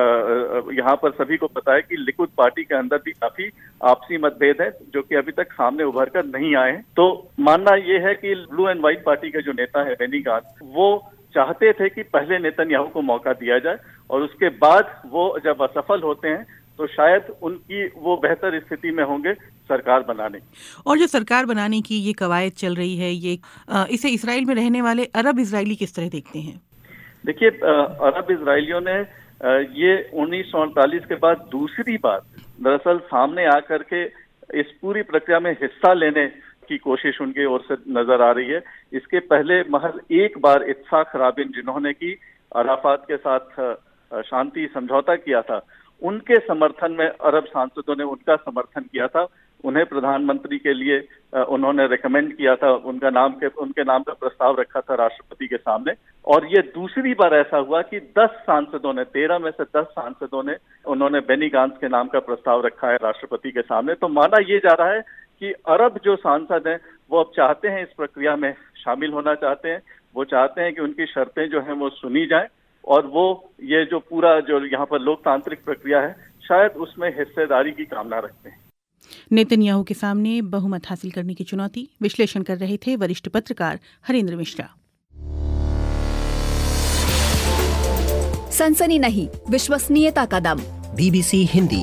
पर यहाँ पर सभी को पता है कि लिकुद पार्टी के अंदर भी काफी आपसी मतभेद है जो कि अभी तक सामने उभर कर नहीं आए हैं। तो मानना ये है कि ब्लू एंड व्हाइट पार्टी के जो नेता है बेनी गांस, वो चाहते थे कि पहले नेतन्याहू को मौका दिया जाए और उसके बाद वो जब असफल होते हैं तो शायद उनकी वो बेहतर स्थिति में होंगे सरकार बनाने। और जो सरकार बनाने की ये कवायद चल रही है, ये इसे इसराइल में रहने वाले अरब इजरायली किस तरह देखते हैं? देखिए, अरब इजरायलियों ने ये उन्नीस सौ अड़तालीस के बाद दूसरी बार दरअसल सामने आकर के इस पूरी प्रक्रिया में हिस्सा लेने की कोशिश उनकी ओर से नजर आ रही है। इसके पहले महज एक बार इत्साक राबिन, जिन्होंने की अराफात के साथ शांति समझौता किया था, उनके समर्थन में अरब सांसदों ने उनका समर्थन किया था। उन्हें प्रधानमंत्री के लिए उन्होंने रेकमेंड किया था, उनका नाम के उनके नाम का प्रस्ताव रखा था राष्ट्रपति के सामने। और ये दूसरी बार ऐसा हुआ कि दस सांसदों ने, तेरह में से दस सांसदों ने उन्होंने बेनी गांस के नाम का प्रस्ताव रखा है राष्ट्रपति के सामने। तो माना ये जा रहा है कि अरब जो सांसद हैं वो अब चाहते हैं इस प्रक्रिया में शामिल होना चाहते हैं। वो चाहते हैं कि उनकी शर्तें जो हैं वो सुनी जाएं और वो ये जो पूरा जो यहाँ पर लोकतांत्रिक प्रक्रिया है शायद उसमें हिस्सेदारी की कामना रखते हैं। नेतन्याहू के सामने बहुमत हासिल करने की चुनौती, विश्लेषण कर रहे थे वरिष्ठ पत्रकार हरेंद्र मिश्रा। सनसनी नहीं, विश्वसनीयता का दम। बीबीसी हिंदी।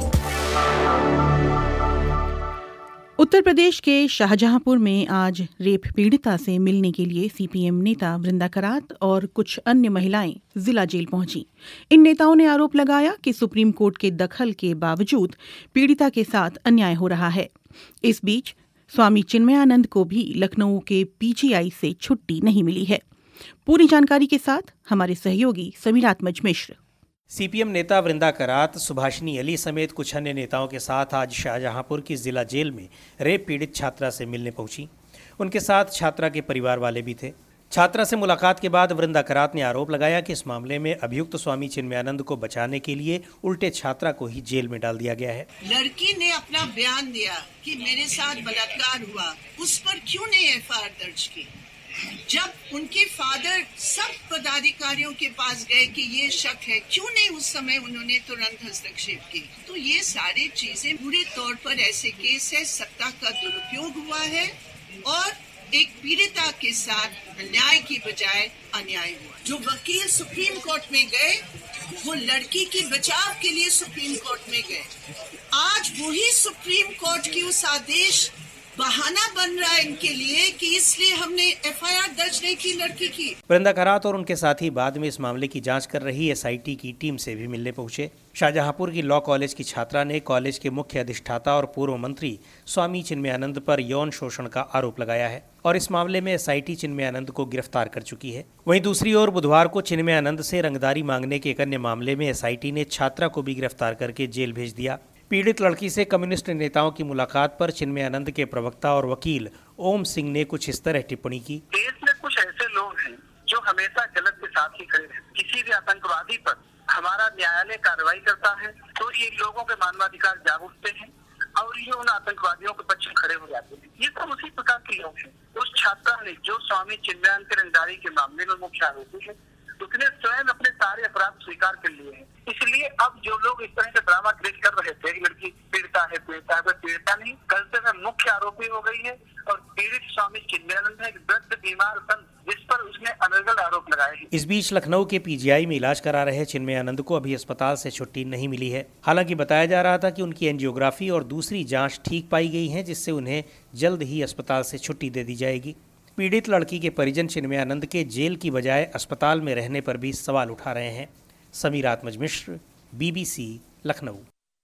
उत्तर प्रदेश के शाहजहांपुर में आज रेप पीड़िता से मिलने के लिए सीपीएम नेता वृंदा करात और कुछ अन्य महिलाएं जिला जेल पहुंची। इन नेताओं ने आरोप लगाया कि सुप्रीम कोर्ट के दखल के बावजूद पीड़िता के साथ अन्याय हो रहा है। इस बीच स्वामी चिन्मयानंद को भी लखनऊ के पीजीआई से छुट्टी नहीं मिली है। पूरी जानकारी के साथ हमारे सहयोगी समीरात्मज मिश्र। सीपीएम नेता वृंदा करात, सुभाषिनी अली समेत कुछ अन्य नेताओं के साथ आज शाहजहांपुर की जिला जेल में रेप पीड़ित छात्रा से मिलने पहुंची। उनके साथ छात्रा के परिवार वाले भी थे। छात्रा से मुलाकात के बाद वृंदा करात ने आरोप लगाया कि इस मामले में अभियुक्त स्वामी चिन्मयानंद को बचाने के लिए उल्टे छात्रा को ही जेल में डाल दिया गया है। लड़की ने अपना बयान दिया कि मेरे साथ बलात्कार हुआ, उस पर क्यों नहीं एफ आई आर दर्ज की? जब उनके फादर सब पदाधिकारियों के पास गए कि ये शक है, क्यों नहीं उस समय उन्होंने तुरंत हस्तक्षेप की? तो ये सारी चीजें पूरे तौर पर ऐसे केस है, सत्ता का दुरुपयोग हुआ है और एक पीड़िता के साथ न्याय की बजाय अन्याय हुआ। जो वकील सुप्रीम कोर्ट में गए वो लड़की के बचाव के लिए सुप्रीम कोर्ट में गए। आज वही सुप्रीम कोर्ट की उस आदेश बहाना बन रहा है इनके लिए कि इसलिए हमने एफ आई आर दर्ज नहीं की लड़की की। वृंदा करात और उनके साथी बाद में इस मामले की जांच कर रही एस आई टी की टीम से भी मिलने पहुंचे। शाहजहांपुर की लॉ कॉलेज की छात्रा ने कॉलेज के मुख्य अधिष्ठाता और पूर्व मंत्री स्वामी चिन्मयानंद पर यौन शोषण का आरोप लगाया है और इस मामले में एस आई टी चिन्मयानंद को गिरफ्तार कर चुकी है। वहीं दूसरी ओर बुधवार को चिन्मयानंद से रंगदारी मांगने के एक अन्य मामले में एस आई टी ने छात्रा को भी गिरफ्तार करके जेल भेज दिया। पीड़ित लड़की से कम्युनिस्ट नेताओं की मुलाकात पर चिन्मयानंद के प्रवक्ता और वकील ओम सिंह ने कुछ इस तरह टिप्पणी की। देश में कुछ ऐसे लोग हैं जो हमेशा गलत के साथ ही खड़े हैं। किसी भी आतंकवादी पर हमारा न्यायालय कार्रवाई करता है तो ये लोगों के मानवाधिकार जाग उठते हैं और ये उन आतंकवादियों के पक्ष में खड़े हो जाते हैं। ये सब उसी प्रकार के लोग हैं। उस छात्रा ने जो स्वामी चिन्मयानंद के रंगदारी के मामले में मुख्य आरोपी है, उसने स्वयं अपने सारे अपराध स्वीकार कर लिए हैं। इसलिए अब जो लोग इस तरह से ड्रामा क्रिएट कर रहे थे, लड़की पीड़िता है पीड़िता है, पीड़िता नहीं, कल से वह मुख्य आरोपी हो गई है और पीड़ित स्वामी चिन्मयानंद है, एक वृद्ध बीमार संत जिस पर उसने अनर्गल आरोप लगाए हैं। इस बीच लखनऊ के पी जी आई में इलाज करा रहे चिन्मयानंद को अभी अस्पताल से छुट्टी नहीं मिली है। हालांकि बताया जा रहा था कि उनकी एंजियोग्राफी और दूसरी जांच ठीक पाई गई है, जिससे उन्हें जल्द ही अस्पताल से छुट्टी दे दी जाएगी। पीड़ित लड़की के परिजन चिन्मयानंद के जेल की बजाय अस्पताल में रहने पर भी सवाल उठा रहे हैं। Sameer Atmaj Mishra, B B C, Lucknow.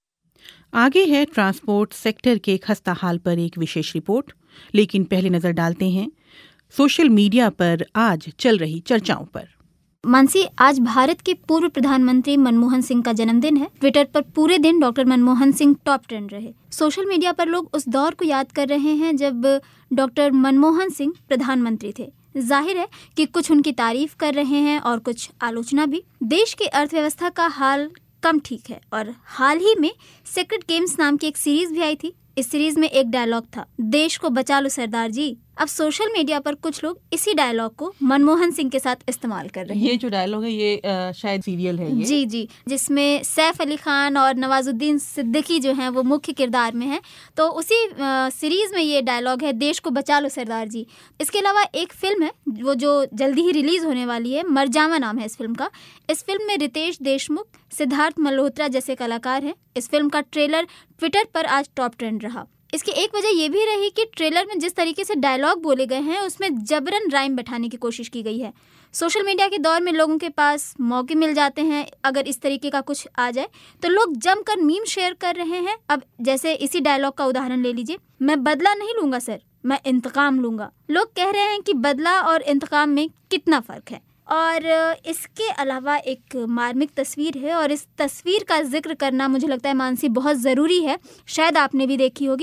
आगे है ट्रांसपोर्ट सेक्टर के खस्ता हाल पर एक विशेष रिपोर्ट, लेकिन पहले नजर डालते हैं सोशल मीडिया पर आज चल रही चर्चाओं पर। मानसी, आज भारत के पूर्व प्रधानमंत्री मनमोहन सिंह का जन्मदिन है। ट्विटर पर पूरे दिन doctor Manmohan Singh top trend रहे। सोशल मीडिया पर लोग उस दौर को याद कर रहे हैं जब डॉक्टर मनमोहन सिंह प्रधानमंत्री थे। जाहिर है कि कुछ उनकी तारीफ कर रहे हैं और कुछ आलोचना भी। देश की अर्थव्यवस्था का हाल कम ठीक है और हाल ही में सेक्रेट गेम्स नाम की एक सीरीज भी आई थी। इस सीरीज में एक डायलॉग था, देश को बचा लो सरदार जी। अब सोशल मीडिया पर कुछ लोग इसी डायलॉग को मनमोहन सिंह के साथ इस्तेमाल कर रहे हैं। ये जो डायलॉग है ये आ, शायद सीरियल है ये। जी जी, जिसमें सैफ अली खान और नवाजुद्दीन सिद्दीकी जो हैं वो मुख्य किरदार में हैं। तो उसी आ, सीरीज में ये डायलॉग है, देश को बचा लो सरदार जी। इसके अलावा एक फिल्म है वो जो जल्दी ही रिलीज होने वाली है, मरजावा नाम है इस फिल्म का। इस फिल्म में रितेश देशमुख, सिद्धार्थ मल्होत्रा जैसे कलाकार हैं। इस फिल्म का ट्रेलर ट्विटर पर आज टॉप ट्रेंड रहा। इसकी एक वजह यह भी रही कि ट्रेलर में जिस तरीके से डायलॉग बोले गए हैं उसमें जबरन राइम बैठाने की कोशिश की गई है। सोशल मीडिया के दौर में लोगों के पास मौके मिल जाते हैं, अगर इस तरीके का कुछ आ जाए तो लोग जमकर मीम शेयर कर रहे हैं। अब जैसे इसी डायलॉग का उदाहरण ले लीजिए, मैं बदला नहीं लूंगा सर, मैं इंतकाम लूंगा। लोग कह रहे हैं कि बदला और इंतकाम में कितना फर्क है। और इसके अलावा एक मार्मिक तस्वीर है और इस तस्वीर का जिक्र करना मुझे लगता है मानसी बहुत ज़रूरी है। शायद आपने भी देखी होगी।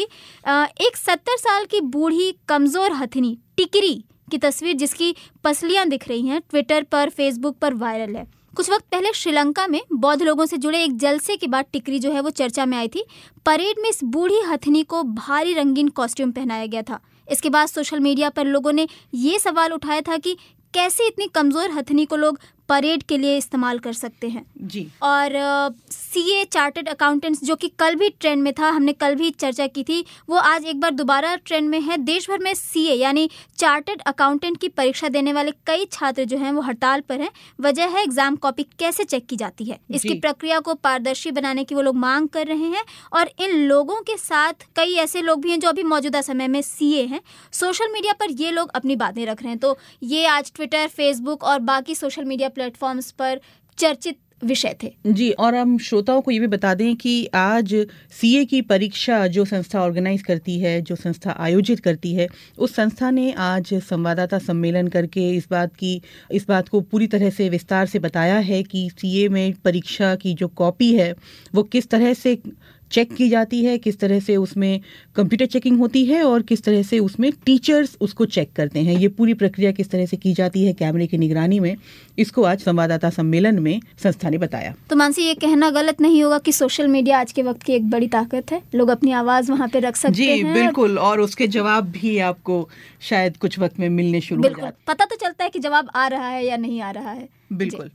एक सत्तर साल की बूढ़ी कमज़ोर हथनी टिकरी की तस्वीर जिसकी पसलियां दिख रही हैं, ट्विटर पर फेसबुक पर वायरल है। कुछ वक्त पहले श्रीलंका में बौद्ध लोगों से जुड़े एक जलसे के बाद टिकरी जो है वो चर्चा में आई थी। परेड में इस बूढ़ी हथनी को भारी रंगीन कॉस्ट्यूम पहनाया गया था। इसके बाद सोशल मीडिया पर लोगों ने ये सवाल उठाया था कि कैसे इतनी कमज़ोर हथनी को लोग परेड के लिए इस्तेमाल कर सकते हैं जी। और सीए चार्टर्ड अकाउंटेंट्स जो कि कल भी ट्रेंड में था, हमने कल भी चर्चा की थी, वो आज एक बार दोबारा ट्रेंड में है। देश भर में सीए यानी चार्टर्ड अकाउंटेंट की परीक्षा देने वाले कई छात्र जो हैं वो हड़ताल पर हैं। वजह है एग्जाम कॉपी कैसे चेक की जाती है, इसकी प्रक्रिया को पारदर्शी बनाने की वो लोग मांग कर रहे हैं। और इन लोगों के साथ कई ऐसे लोग भी हैं जो अभी मौजूदा समय में सीए हैं। सोशल मीडिया पर ये लोग अपनी बातें रख रहे हैं। तो ये आज ट्विटर, फेसबुक और बाकी सोशल मीडिया प्लेटफॉर्म्स पर चर्चित विषय थे जी। और हम श्रोताओं को ये भी बता दें कि आज सीए की परीक्षा जो संस्था ऑर्गेनाइज करती है, जो संस्था आयोजित करती है, उस संस्था ने आज संवाददाता सम्मेलन करके इस बात की इस बात को पूरी तरह से विस्तार से बताया है कि सीए में परीक्षा की जो कॉपी है वो किस तरह से चेक की जाती है, किस तरह से उसमें कंप्यूटर चेकिंग होती है और किस तरह से उसमें टीचर्स उसको चेक करते हैं। ये पूरी प्रक्रिया किस तरह से की जाती है कैमरे की निगरानी में, इसको आज संवाददाता सम्मेलन में संस्था ने बताया। तो मानसी, ये कहना गलत नहीं होगा कि सोशल मीडिया आज के वक्त की एक बड़ी ताकत है। लोग अपनी आवाज वहाँ पे रख सकते जी, हैं। बिल्कुल। और उसके जवाब भी आपको शायद कुछ वक्त में मिलने शुरू हो जाते हैं। पता तो चलता है कि जवाब आ रहा है या नहीं आ रहा है। बिल्कुल।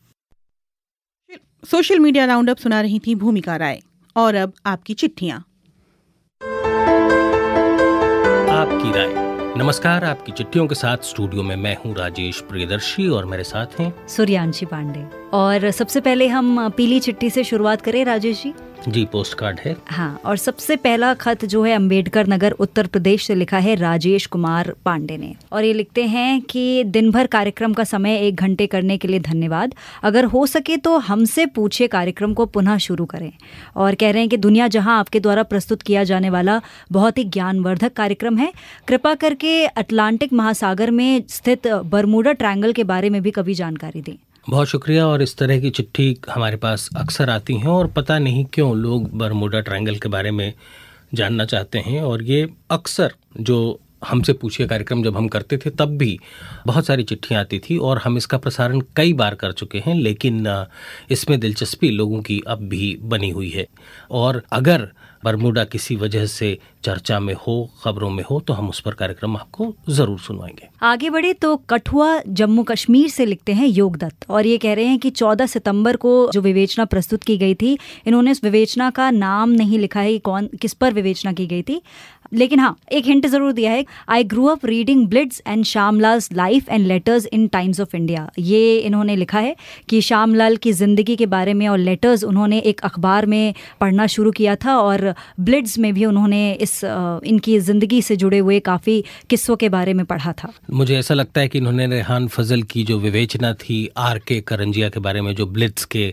सोशल मीडिया राउंड अप सुना रही थी भूमिका राय। और अब आपकी चिट्ठियां। आपकी राय नमस्कार, आपकी चिट्ठियों के साथ स्टूडियो में मैं हूं राजेश प्रियदर्शी और मेरे साथ हैं सूर्यांशी पांडे। और सबसे पहले हम पीली चिट्ठी से शुरुआत करें राजेश जी। जी, पोस्ट कार्ड है। हाँ, और सबसे पहला खत जो है अंबेडकर नगर उत्तर प्रदेश से लिखा है राजेश कुमार पांडे ने, और ये लिखते हैं कि दिन भर कार्यक्रम का समय एक घंटे करने के लिए धन्यवाद। अगर हो सके तो हमसे पूछे कार्यक्रम को पुनः शुरू करें। और कह रहे हैं कि दुनिया जहां आपके द्वारा प्रस्तुत किया जाने वाला बहुत ही ज्ञानवर्धक कार्यक्रम है, कृपा करके अटलांटिक महासागर में स्थित बरमूडा ट्रायंगल के बारे में भी कभी जानकारी दें। बहुत शुक्रिया। और इस तरह की चिट्ठी हमारे पास अक्सर आती हैं और पता नहीं क्यों लोग बरमूडा ट्रायंगल के बारे में जानना चाहते हैं। और ये अक्सर जो हमसे पूछिए कार्यक्रम जब हम करते थे तब भी बहुत सारी चिट्ठियाँ आती थी और हम इसका प्रसारण कई बार कर चुके हैं, लेकिन इसमें दिलचस्पी लोगों की अब भी बनी हुई है। और अगर बरमूडा किसी वजह से चर्चा में हो, खबरों में हो, तो हम उस पर कार्यक्रम आपको जरूर सुनवाएंगे। आगे बढ़े तो कठुआ जम्मू कश्मीर से लिखते हैं योगदत्त, और ये कह रहे हैं कि चौदह सितंबर को जो विवेचना प्रस्तुत की गई थी, इन्होंने इस विवेचना का नाम नहीं लिखा है, कौन किस पर विवेचना की गई थी, लेकिन हाँ एक हिंट जरूर दिया है। I grew up reading Blitz and Shyamlal life and letters in Times of India. ये इन्होंने लिखा है कि श्यामलाल की ज़िंदगी के बारे में और लेटर्स उन्होंने एक अखबार में पढ़ना शुरू किया था, और ब्लिट्ज में भी उन्होंने इस इनकी ज़िंदगी से जुड़े हुए काफ़ी किस्सों के बारे में पढ़ा था। मुझे ऐसा लगता है कि इन्होंने रेहान फजल की जो विवेचना थी आर के करंजिया के बारे में, जो ब्लिट्ज के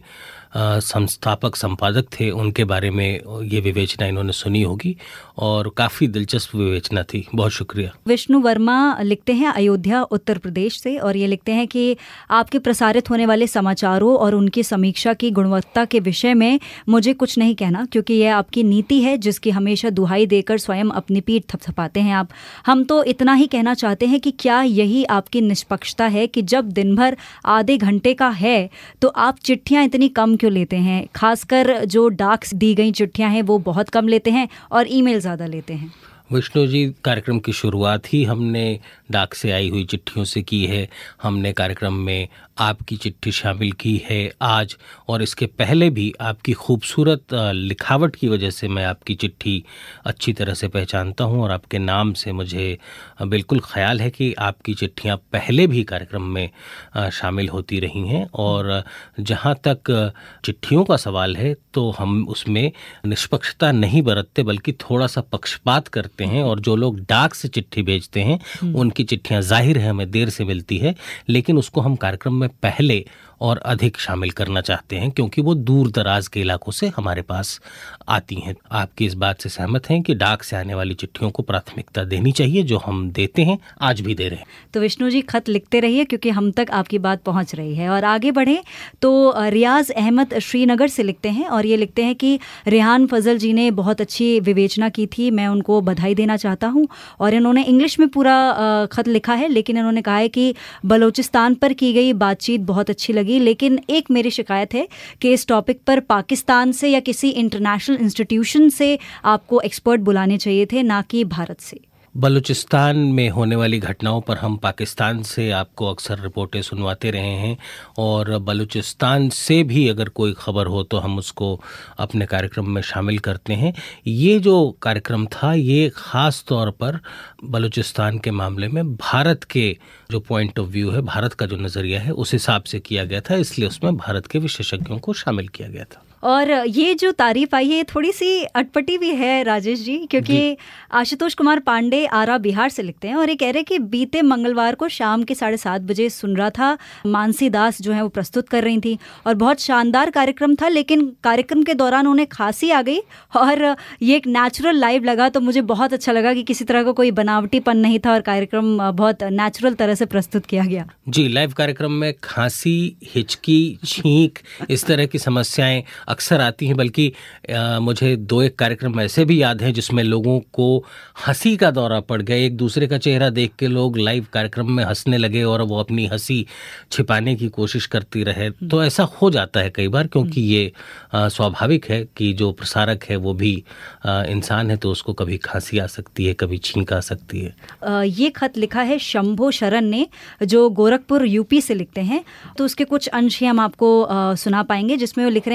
संस्थापक संपादक थे, उनके बारे में ये विवेचना इन्होंने सुनी होगी और काफ़ी दिलचस्प विवेचना थी। बहुत शुक्रिया। विष्णु वर्मा लिखते हैं अयोध्या उत्तर प्रदेश से, और ये लिखते हैं कि आपके प्रसारित होने वाले समाचारों और उनकी समीक्षा की गुणवत्ता के विषय में मुझे कुछ नहीं कहना, क्योंकि यह आपकी नीति है जिसकी हमेशा दुहाई देकर स्वयं अपनी पीठ थपथपाते हैं आप। हम तो इतना ही कहना चाहते हैं कि क्या यही आपकी निष्पक्षता है कि जब दिन भर आधे घंटे का है तो आप चिट्ठियाँ इतनी कम क्यों लेते हैं? खासकर जो डाक दी गई चिट्ठियां हैं वो बहुत कम लेते हैं और ईमेल ज़्यादा लेते हैं। विष्णु जी, कार्यक्रम की शुरुआत ही हमने डाक से आई हुई चिट्ठियों से की है। हमने कार्यक्रम में आपकी चिट्ठी शामिल की है आज, और इसके पहले भी आपकी खूबसूरत लिखावट की वजह से मैं आपकी चिट्ठी अच्छी तरह से पहचानता हूं, और आपके नाम से मुझे बिल्कुल ख्याल है कि आपकी चिट्ठियां पहले भी कार्यक्रम में शामिल होती रही हैं। और जहां तक चिट्ठियों का सवाल है तो हम उसमें निष्पक्षता नहीं बरतते, बल्कि थोड़ा सा पक्षपात करते हैं। और जो लोग डाक से चिट्ठी भेजते हैं उनकी चिट्ठियां जाहिर है हमें देर से मिलती है, लेकिन उसको हम कार्यक्रम में पहले और अधिक शामिल करना चाहते हैं, क्योंकि वो दूर दराज के इलाकों से हमारे पास आती हैं। आपकी इस बात से सहमत हैं कि डाक से आने वाली चिट्ठियों को प्राथमिकता देनी चाहिए, जो हम देते हैं, आज भी दे रहे हैं। तो विष्णु जी खत लिखते रहिए, क्योंकि हम तक आपकी बात पहुंच रही है। और आगे बढ़े तो रियाज अहमद श्रीनगर से लिखते हैं, और ये लिखते हैं कि रेहान फजल जी ने बहुत अच्छी विवेचना की थी, मैं उनको बधाई देना चाहता हूँ। और इन्होंने इंग्लिश में पूरा खत लिखा है, लेकिन इन्होंने कहा है कि बलूचिस्तान पर की गई बातचीत बहुत अच्छी लगी, लेकिन एक मेरी शिकायत है कि इस टॉपिक पर पाकिस्तान से या किसी इंटरनेशनल इंस्टीट्यूशन से आपको एक्सपर्ट बुलाने चाहिए थे, ना कि भारत से। बलूचिस्तान में होने वाली घटनाओं पर हम पाकिस्तान से आपको अक्सर रिपोर्टें सुनवाते रहे हैं, और बलूचिस्तान से भी अगर कोई खबर हो तो हम उसको अपने कार्यक्रम में शामिल करते हैं। ये जो कार्यक्रम था ये ख़ास तौर पर बलूचिस्तान के मामले में भारत के जो पॉइंट ऑफ व्यू है, भारत का जो नज़रिया है, उस हिसाब से किया गया था, इसलिए उसमें भारत के विशेषज्ञों को शामिल किया गया था। और ये जो तारीफ आई है थोड़ी सी अटपटी भी है राजेश जी, क्योंकि आशुतोष कुमार पांडे आरा बिहार से लिखते हैं, और ये कह रहे हैं कि बीते मंगलवार को शाम के साढ़े सात बजे सुन रहा था, मानसी दास जो है वो प्रस्तुत कर रही थी, और बहुत शानदार कार्यक्रम था, लेकिन कार्यक्रम के दौरान उन्हें खांसी आ गई, और ये एक नेचुरल लाइव लगा। तो मुझे बहुत अच्छा लगा कि किसी तरह का कोई बनावटीपन नहीं था और कार्यक्रम बहुत नेचुरल तरह से प्रस्तुत किया गया। जी, लाइव कार्यक्रम में खांसी, हिचकी, छींक, इस तरह की समस्याएं अक्सर आती हैं, बल्कि आ, मुझे दो एक कार्यक्रम ऐसे भी याद हैं जिसमें लोगों को हंसी का दौरा पड़ गया। एक दूसरे का चेहरा देख के लोग लाइव कार्यक्रम में हंसने लगे और वो अपनी हंसी छिपाने की कोशिश करती रहे। तो ऐसा हो जाता है कई बार, क्योंकि ये आ, स्वाभाविक है कि जो प्रसारक है वो भी आ, इंसान है, तो उसको कभी खांसी आ सकती है, कभी छींक आ सकती है। आ, ये खत लिखा है शंभो शरण ने, जो गोरखपुर यूपी से लिखते हैं। तो उसके कुछ अंश ही हम आपको आ, सुना पाएंगे, जिसमें वो लिख रहे हैं कि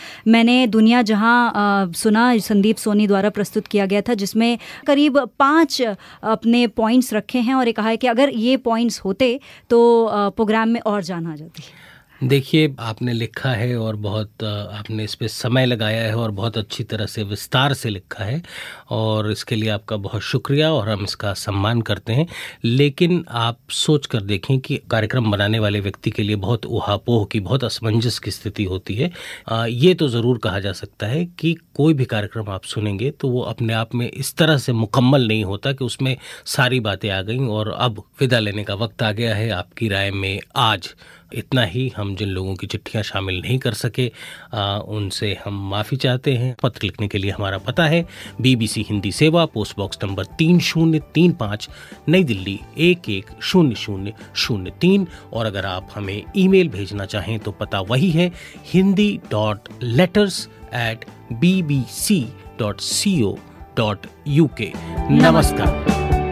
मैंने दुनिया जहां सुना संदीप सोनी द्वारा प्रस्तुत किया गया था, जिसमें करीब पाँच अपने पॉइंट्स रखे हैं और ये कहा है कि अगर ये पॉइंट्स होते तो प्रोग्राम में और जान आ जाती। देखिए, आपने लिखा है और बहुत आपने इस पे समय लगाया है और बहुत अच्छी तरह से विस्तार से लिखा है और इसके लिए आपका बहुत शुक्रिया और हम इसका सम्मान करते हैं। लेकिन आप सोच कर देखें कि कार्यक्रम बनाने वाले व्यक्ति के लिए बहुत ऊहापोह की, बहुत असमंजस की स्थिति होती है। आ, ये तो ज़रूर कहा जा सकता है कि कोई भी कार्यक्रम आप सुनेंगे तो वो अपने आप में इस तरह से मुकम्मल नहीं होता कि उसमें सारी बातें आ गईं और अब विदा लेने का वक्त आ गया है। आपकी राय में आज इतना ही। हम जिन लोगों की चिट्ठियां शामिल नहीं कर सके आ, उनसे हम माफ़ी चाहते हैं। पत्र लिखने के लिए हमारा पता है बीबीसी हिंदी सेवा, पोस्ट बॉक्स नंबर तीन शून्य तीन पाँच, नई दिल्ली एक एक शून्य शून्य शून्य तीन। और अगर आप हमें ईमेल भेजना चाहें तो पता वही है Hindi dot letters at B B C dot C O dot U K. नमस्कार।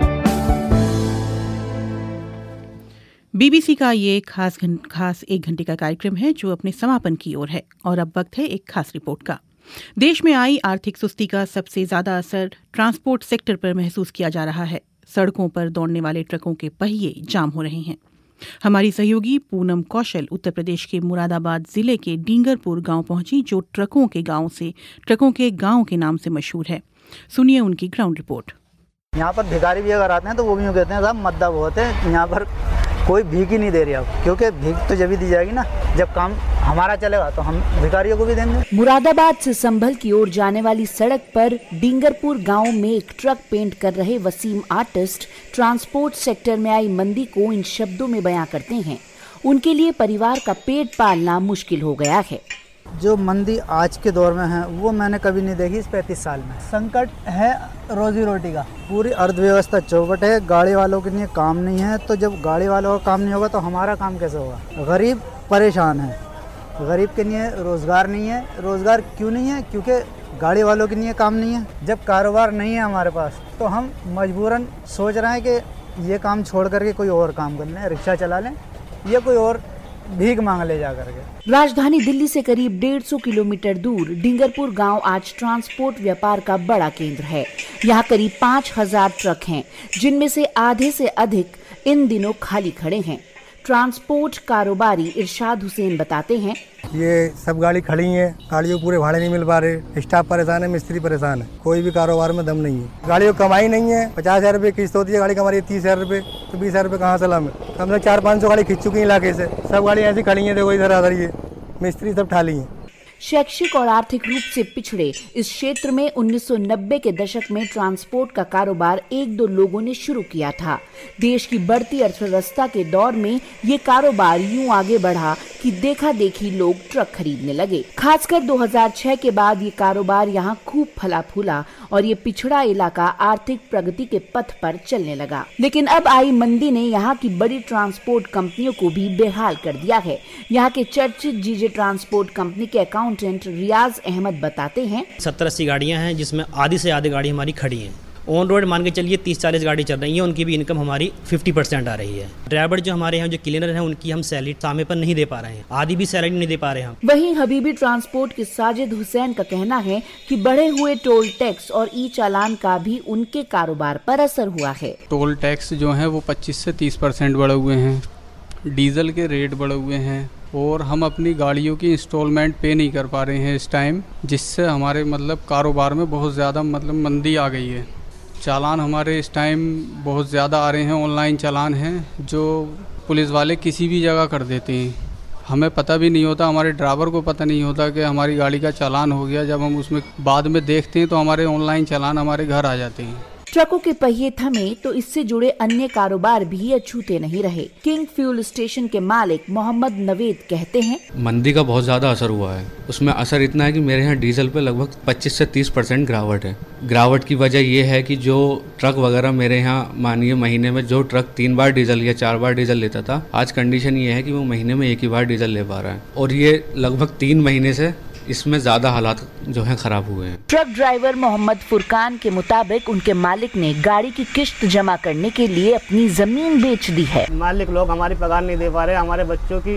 बीबीसी का ये खास घं, खास एक घंटे का कार्यक्रम है जो अपने समापन की ओर है और अब वक्त है एक खास रिपोर्ट का। देश में आई आर्थिक सुस्ती का सबसे ज्यादा असर ट्रांसपोर्ट सेक्टर पर महसूस किया जा रहा है। सड़कों पर दौड़ने वाले ट्रकों के पहिए जाम हो रहे हैं। हमारी सहयोगी पूनम कौशल उत्तर प्रदेश के मुरादाबाद जिले के डींगरपुर गांव पहुंची, जो ट्रकों के गांव से ट्रकों के गांव के नाम से मशहूर है। सुनिए उनकी ग्राउंड रिपोर्ट। यहाँ पर भिखारी भी अगर आते हैं तो वो भी यूँ कहते हैं साहब मद्दा बहुत है, यहाँ पर कोई भीख ही नहीं दे रही अब, क्योंकि भीख तो जब भी दी जाएगी ना जब काम हमारा चलेगा तो हम भिखारियों को भी देंगे। मुरादाबाद से संभल की ओर जाने वाली सड़क पर डींगरपुर गांव में एक ट्रक पेंट कर रहे वसीम आर्टिस्ट ट्रांसपोर्ट सेक्टर में आई मंदी को इन शब्दों में बयां करते हैं। उनके लिए परिवार का पेट पालना मुश्किल हो गया है। जो मंदी आज के दौर में है वो मैंने कभी नहीं देखी इस पैंतीस साल में। संकट है रोजी रोटी का, पूरी अर्थव्यवस्था चौपट है, गाड़ी वालों के लिए काम नहीं है। तो जब गाड़ी वालों का काम नहीं होगा तो हमारा काम कैसे होगा? गरीब परेशान है, गरीब के लिए रोज़गार नहीं है। रोज़गार क्यों नहीं है? क्योंकि गाड़ी वालों के लिए काम नहीं है। जब कारोबार नहीं है हमारे पास तो हम मजबूरन सोच रहे हैं कि ये काम छोड़ करके कोई और काम कर लें, रिक्शा चला लें या कोई और भीख मांग ले जा करके। राजधानी दिल्ली से करीब डेढ़ सौ किलोमीटर दूर डींगरपुर गांव आज ट्रांसपोर्ट व्यापार का बड़ा केंद्र है। यहाँ करीब पाँच हजार ट्रक हैं, जिनमें से आधे से अधिक इन दिनों खाली खड़े हैं। ट्रांसपोर्ट कारोबारी इरशाद हुसैन बताते हैं, ये सब गाड़ी खड़ी है, गाड़ियों को पूरे भाड़े नहीं मिल पा रहे, स्टाफ परेशान है, मिस्त्री परेशान है, कोई भी कारोबार में दम नहीं है। गाड़ियों कमाई नहीं है, पचास हजार रुपये किस्त होती है गाड़ी की हमारी, तीस हजार रुपये तो बीस हजार रुपये कहाँ से लाएं? कम से चार पाँच सौ गाड़ी खींच चुकी है इलाके से, सब गाड़ी ऐसी खड़ी है, देखो इधर आधर ये मिस्त्री सब ठाली है। शैक्षिक और आर्थिक रूप से पिछड़े इस क्षेत्र में उन्नीस सौ नब्बे के दशक में ट्रांसपोर्ट का कारोबार एक दो लोगों ने शुरू किया था। देश की बढ़ती अर्थव्यवस्था के दौर में ये कारोबार यूं आगे बढ़ा कि देखा देखी लोग ट्रक खरीदने लगे। खासकर दो हज़ार छह के बाद ये कारोबार यहाँ खूब फला फूला और ये पिछड़ा इलाका आर्थिक प्रगति के पथ पर चलने लगा। लेकिन अब आई मंदी ने यहाँ की बड़ी ट्रांसपोर्ट कंपनियों को भी बेहाल कर दिया है। यहाँ के चर्चित जीजे ट्रांसपोर्ट कंपनी के अकाउंटेंट रियाज अहमद बताते हैं, सत्तर अस्सी गाड़ियाँ हैं जिसमें आधी से आधी गाड़ी हमारी खड़ी हैं। ऑन रोड मान के चलिए तीस चालीस गाड़ी चल रही है, उनकी भी इनकम हमारी पचास परसेंट आ रही है। ड्राइवर जो हमारे यहाँ जो क्लीनर हैं उनकी हम सैलरी समय पर नहीं दे पा रहे हैं, आधी भी सैलरी नहीं दे पा रहे हैं हम। वहीं हबीबी ट्रांसपोर्ट के साजिद हुसैन का कहना है कि बढ़े हुए टोल टैक्स और ई चालान का भी उनके कारोबार पर असर हुआ है। टोल टैक्स जो है वो पच्चीस से तीस परसेंट बढ़े हुए हैं, डीजल के रेट बढ़े हुए हैं और हम अपनी गाड़ियों की इंस्टॉलमेंट पे नहीं कर पा रहे हैं इस टाइम, जिससे हमारे मतलब कारोबार में बहुत ज़्यादा मतलब मंदी आ गई है। चालान हमारे इस टाइम बहुत ज़्यादा आ रहे हैं, ऑनलाइन चालान हैं जो पुलिस वाले किसी भी जगह कर देते हैं, हमें पता भी नहीं होता, हमारे ड्राइवर को पता नहीं होता कि हमारी गाड़ी का चालान हो गया। जब हम उसमें बाद में देखते हैं तो हमारे ऑनलाइन चालान हमारे घर आ जाते हैं। ट्रकों के पहिए थमे तो इससे जुड़े अन्य कारोबार भी अछूते नहीं रहे। किंग फ्यूल स्टेशन के मालिक मोहम्मद नवेद कहते हैं, मंदी का बहुत ज़्यादा असर हुआ है। उसमें असर इतना है कि मेरे यहाँ डीजल पे लगभग पच्चीस से तीस परसेंट गिरावट है। गिरावट की वजह ये है कि जो ट्रक वगैरह मेरे यहाँ मानिए महीने में जो ट्रक तीन बार डीजल या चार बार डीजल लेता था, आज कंडीशन ये है कि वो महीने में एक ही बार डीजल ले पा रहा है और ये लगभग तीन महीने से इसमें ज़्यादा हालात जो हैं ख़राब हुए हैं। ट्रक ड्राइवर मोहम्मद फुरकान के मुताबिक उनके मालिक ने गाड़ी की किश्त जमा करने के लिए अपनी ज़मीन बेच दी है। मालिक लोग हमारी पगार नहीं दे पा रहे, हमारे बच्चों की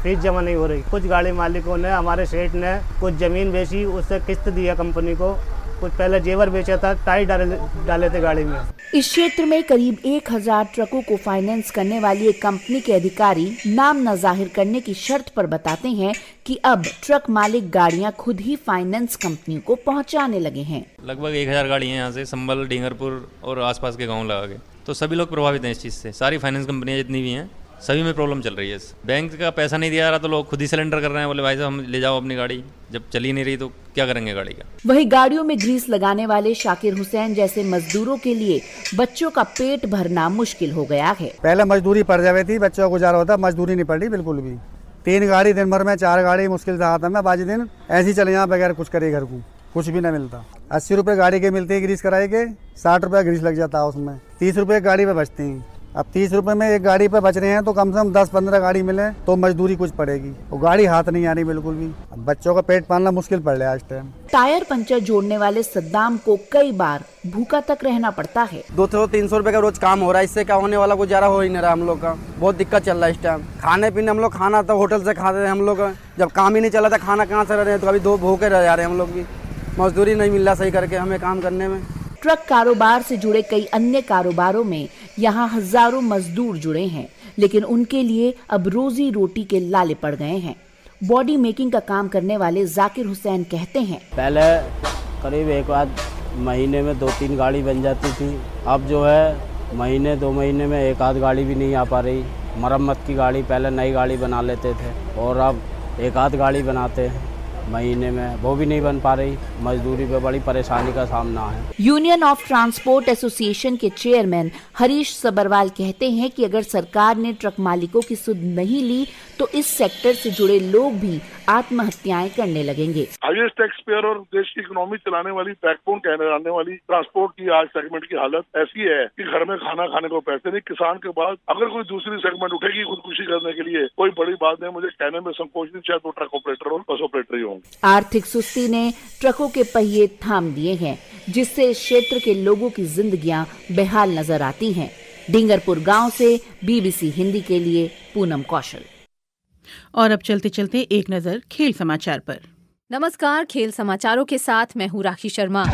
फीस जमा नहीं हो रही। कुछ गाड़ी मालिकों ने, हमारे सेठ ने कुछ ज़मीन बेची, उससे किस्त दिया कंपनी को, कुछ पहले जेवर बेचा था, टाई डाले डाले थे गाड़ी में। इस क्षेत्र में करीब एक हजार ट्रकों को फाइनेंस करने वाली एक कंपनी के अधिकारी नाम न जाहिर करने की शर्त पर बताते हैं कि अब ट्रक मालिक गाड़ियां खुद ही फाइनेंस कंपनी को पहुंचाने लगे हैं। लगभग एक हजार गाड़ियां यहाँ से संभल, डींगरपुर और आसपास के गाँव लगा के, तो सभी लोग प्रभावित हैं इस चीज़ से। सारी फाइनेंस कंपनियां जितनी भी हैं सभी में प्रॉब्लम चल रही है। बैंक का पैसा नहीं दिया रहा तो लोग खुद ही सिलेंडर कर रहे हैं, बोले भाई साहब हम ले जाओ अपनी गाड़ी, जब चली नहीं रही तो क्या करेंगे गाड़ी का। वही गाड़ियों में ग्रीस लगाने वाले शाकिर हुसैन जैसे मजदूरों के लिए बच्चों का पेट भरना मुश्किल हो गया है। पहले मजदूरी पड़ जाती थी, बच्चों का गुजारा होता, मजदूरी नहीं पड़ रही बिल्कुल भी। तीन गाड़ी दिन भर में, चार गाड़ी मुश्किल से आता मैं, बाजी दिन ऐसे ही चले यहाँ बगैर कुछ करे, घर को कुछ भी नहीं मिलता। अस्सी रुपए गाड़ी के मिलते हैं ग्रीस कराए के, साठ रुपए ग्रीस लग जाता है उसमें, तीस रुपए गाड़ी पे बचते हैं। अब तीस रुपए में एक गाड़ी पे बच रहे हैं तो कम से कम दस पंद्रह गाड़ी मिले तो मजदूरी कुछ पड़ेगी, वो गाड़ी हाथ नहीं आ रही बिल्कुल भी। अब बच्चों का पेट पालना मुश्किल पड़ रहा है इस टाइम। टायर पंचर जोड़ने वाले सद्दाम को कई बार भूखा तक रहना पड़ता है। दो सौ तीन सौ रुपए का रोज काम हो रहा है, इससे क्या होने वाला, गुजारा हो ही नहीं रहा हम लोग का। बहुत दिक्कत चल रहा है इस टाइम। खाने पीने हम लोग खाना तो होटल से खाते थे हम लोग, जब काम ही नहीं चला था खाना कहाँ से रह रहे हैं, तो अभी दो भूखे रह जा रहे हैं हम लोग भी, मजदूरी नहीं मिल रहा सही करके हमें काम करने में। ट्रक कारोबार से जुड़े कई अन्य कारोबारों में यहाँ हजारों मजदूर जुड़े हैं, लेकिन उनके लिए अब रोजी रोटी के लाले पड़ गए हैं। बॉडी मेकिंग का काम करने वाले जाकिर हुसैन कहते हैं, पहले करीब एक आध महीने में दो तीन गाड़ी बन जाती थी, अब जो है महीने दो महीने में एक आध गाड़ी भी नहीं आ पा रही। मरम्मत की गाड़ी पहले नई गाड़ी बना लेते थे और अब एक आध गाड़ी बनाते हैं महीने में, वो भी नहीं बन पा रही। मजदूरी पे बड़ी परेशानी का सामना है। यूनियन ऑफ ट्रांसपोर्ट एसोसिएशन के चेयरमैन हरीश सबरवाल कहते हैं कि अगर सरकार ने ट्रक मालिकों की सुध नहीं ली तो इस सेक्टर से जुड़े लोग भी आत्महत्याएं करने लगेंगे। हाईएस्ट टैक्स पेयर और देश की इकोनॉमी चलाने वाली बैकबोन कहने जाने वाली ट्रांसपोर्ट की आज सेगमेंट की हालत ऐसी है कि घर में खाना खाने को पैसे नहीं। किसान के बाद अगर कोई दूसरी सेगमेंट उठेगी खुदकुशी करने के लिए, कोई बड़ी बात नहीं, मुझे कहने में संकोच नहीं, चाहे तो ट्रक ऑपरेटर हो, बस ऑपरेटर ही हो। आर्थिक सुस्ती ने ट्रकों के पहिए थाम दिए हैं, जिससे इस क्षेत्र के लोगों की जिंदगियां बेहाल नजर आती हैं। डिंगरपुर गांव से बीबीसी हिंदी के लिए पूनम कौशल। और अब चलते चलते एक नजर खेल समाचार पर। नमस्कार, खेल समाचारों के साथ मैं हूँ राखी शर्मा।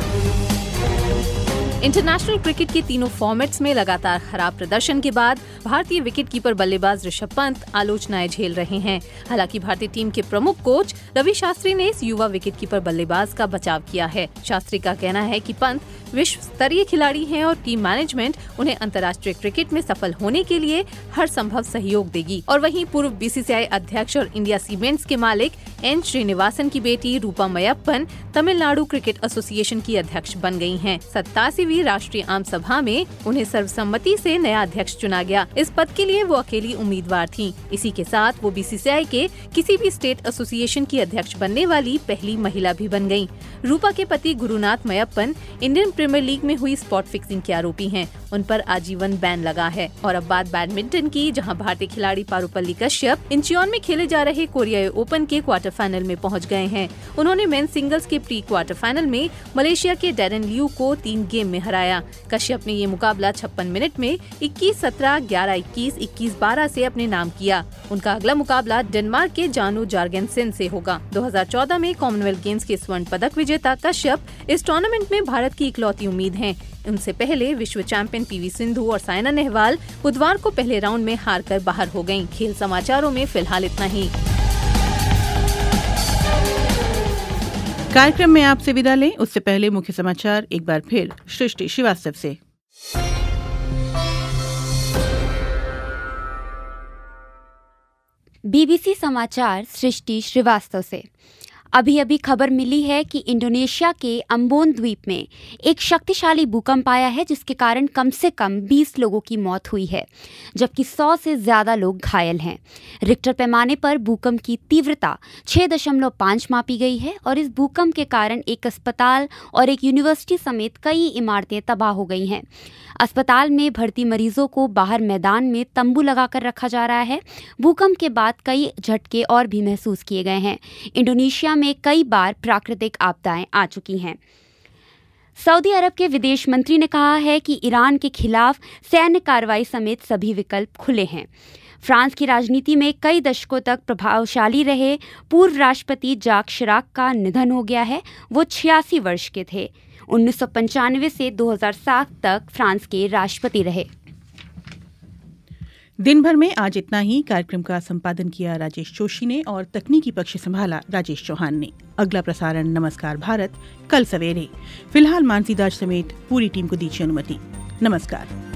इंटरनेशनल क्रिकेट के तीनों फॉर्मेट्स में लगातार खराब प्रदर्शन के बाद भारतीय विकेटकीपर बल्लेबाज ऋषभ पंत आलोचनाएं झेल रहे हैं। हालांकि भारतीय टीम के प्रमुख कोच रवि शास्त्री ने इस युवा विकेटकीपर बल्लेबाज का बचाव किया है। शास्त्री का कहना है कि पंत विश्व स्तरीय खिलाड़ी हैं और टीम मैनेजमेंट उन्हें अंतर्राष्ट्रीय क्रिकेट में सफल होने के लिए हर संभव सहयोग देगी। और वहीं पूर्व बीसीसीआई अध्यक्ष और इंडिया सीमेंट्स के मालिक एन श्रीनिवासन की बेटी रूपा मयप्पन तमिलनाडु क्रिकेट एसोसिएशन की अध्यक्ष बन गई हैं। सत्तासीवीं राष्ट्रीय आम सभा में उन्हें सर्वसम्मति से नया अध्यक्ष चुना गया। इस पद के लिए वो अकेली उम्मीदवार थीं। इसी के साथ वो बीसीसीआई के किसी भी स्टेट एसोसिएशन की अध्यक्ष बनने वाली पहली महिला भी बन गयी। रूपा के पति Gurunath Meiyappan Indian Premier League में हुई स्पॉट फिक्सिंग के आरोपी हैं। उन पर आजीवन बैन लगा है। और अब बात बैडमिंटन की, जहां भारतीय खिलाड़ी पारुपल्ली कश्यप इंचियोन में खेले जा रहे कोरियाई ओपन के क्वार्टर फाइनल में पहुंच गए हैं। उन्होंने मेंस सिंगल्स के प्री क्वार्टर फाइनल में मलेशिया के डैरेन लियू को तीन गेम में हराया। कश्यप ने ये मुकाबला छप्पन मिनट में इक्कीस सत्रह, ग्यारह इक्कीस, इक्कीस बारह से अपने नाम किया। उनका अगला मुकाबला डेनमार्क के जानू जार्गेनसेन से होगा। दो हज़ार चौदह में कॉमनवेल्थ गेम्स के स्वर्ण पदक विजेता कश्यप इस टूर्नामेंट में भारत की इकलौती उम्मीद हैं। उनसे पहले विश्व चैंपियन पीवी सिंधु और साइना नेहवाल बुधवार को पहले राउंड में हारकर बाहर हो गयीं। खेल समाचारों में फिलहाल इतना ही। कार्यक्रम में आपसे विदा लें उससे पहले मुख्य समाचार एक बार फिर सृष्टि श्रीवास्तव से। बीबीसी समाचार सृष्टि श्रीवास्तव से। अभी अभी खबर मिली है कि इंडोनेशिया के अम्बोन द्वीप में एक शक्तिशाली भूकंप आया है, जिसके कारण कम से कम बीस लोगों की मौत हुई है, जबकि सौ से ज़्यादा लोग घायल हैं। रिक्टर पैमाने पर भूकंप की तीव्रता छह दशमलव पाँच मापी गई है और इस भूकंप के कारण एक अस्पताल और एक यूनिवर्सिटी समेत कई इमारतें तबाह हो गई हैं। अस्पताल में भर्ती मरीजों को बाहर मैदान में तंबू लगाकर रखा जा रहा है। भूकंप के बाद कई झटके और भी महसूस किए गए हैं। इंडोनेशिया में कई बार प्राकृतिक आपदाएं आ चुकी हैं। सऊदी अरब के विदेश मंत्री ने कहा है कि ईरान के खिलाफ सैन्य कार्रवाई समेत सभी विकल्प खुले हैं। फ्रांस की राजनीति में कई दशकों तक प्रभावशाली रहे पूर्व राष्ट्रपति जाक शिराक का निधन हो गया है। वो छियासी वर्ष के थे। उन्नीस सौ पंचानवे से दो हज़ार सात तक फ्रांस के राष्ट्रपति रहे। दिन भर में आज इतना ही। कार्यक्रम का संपादन किया राजेश जोशी ने और तकनीकी पक्ष संभाला राजेश चौहान ने। अगला प्रसारण नमस्कार भारत कल सवेरे। फिलहाल मानसी दास समेत पूरी टीम को दीजिए अनुमति। नमस्कार।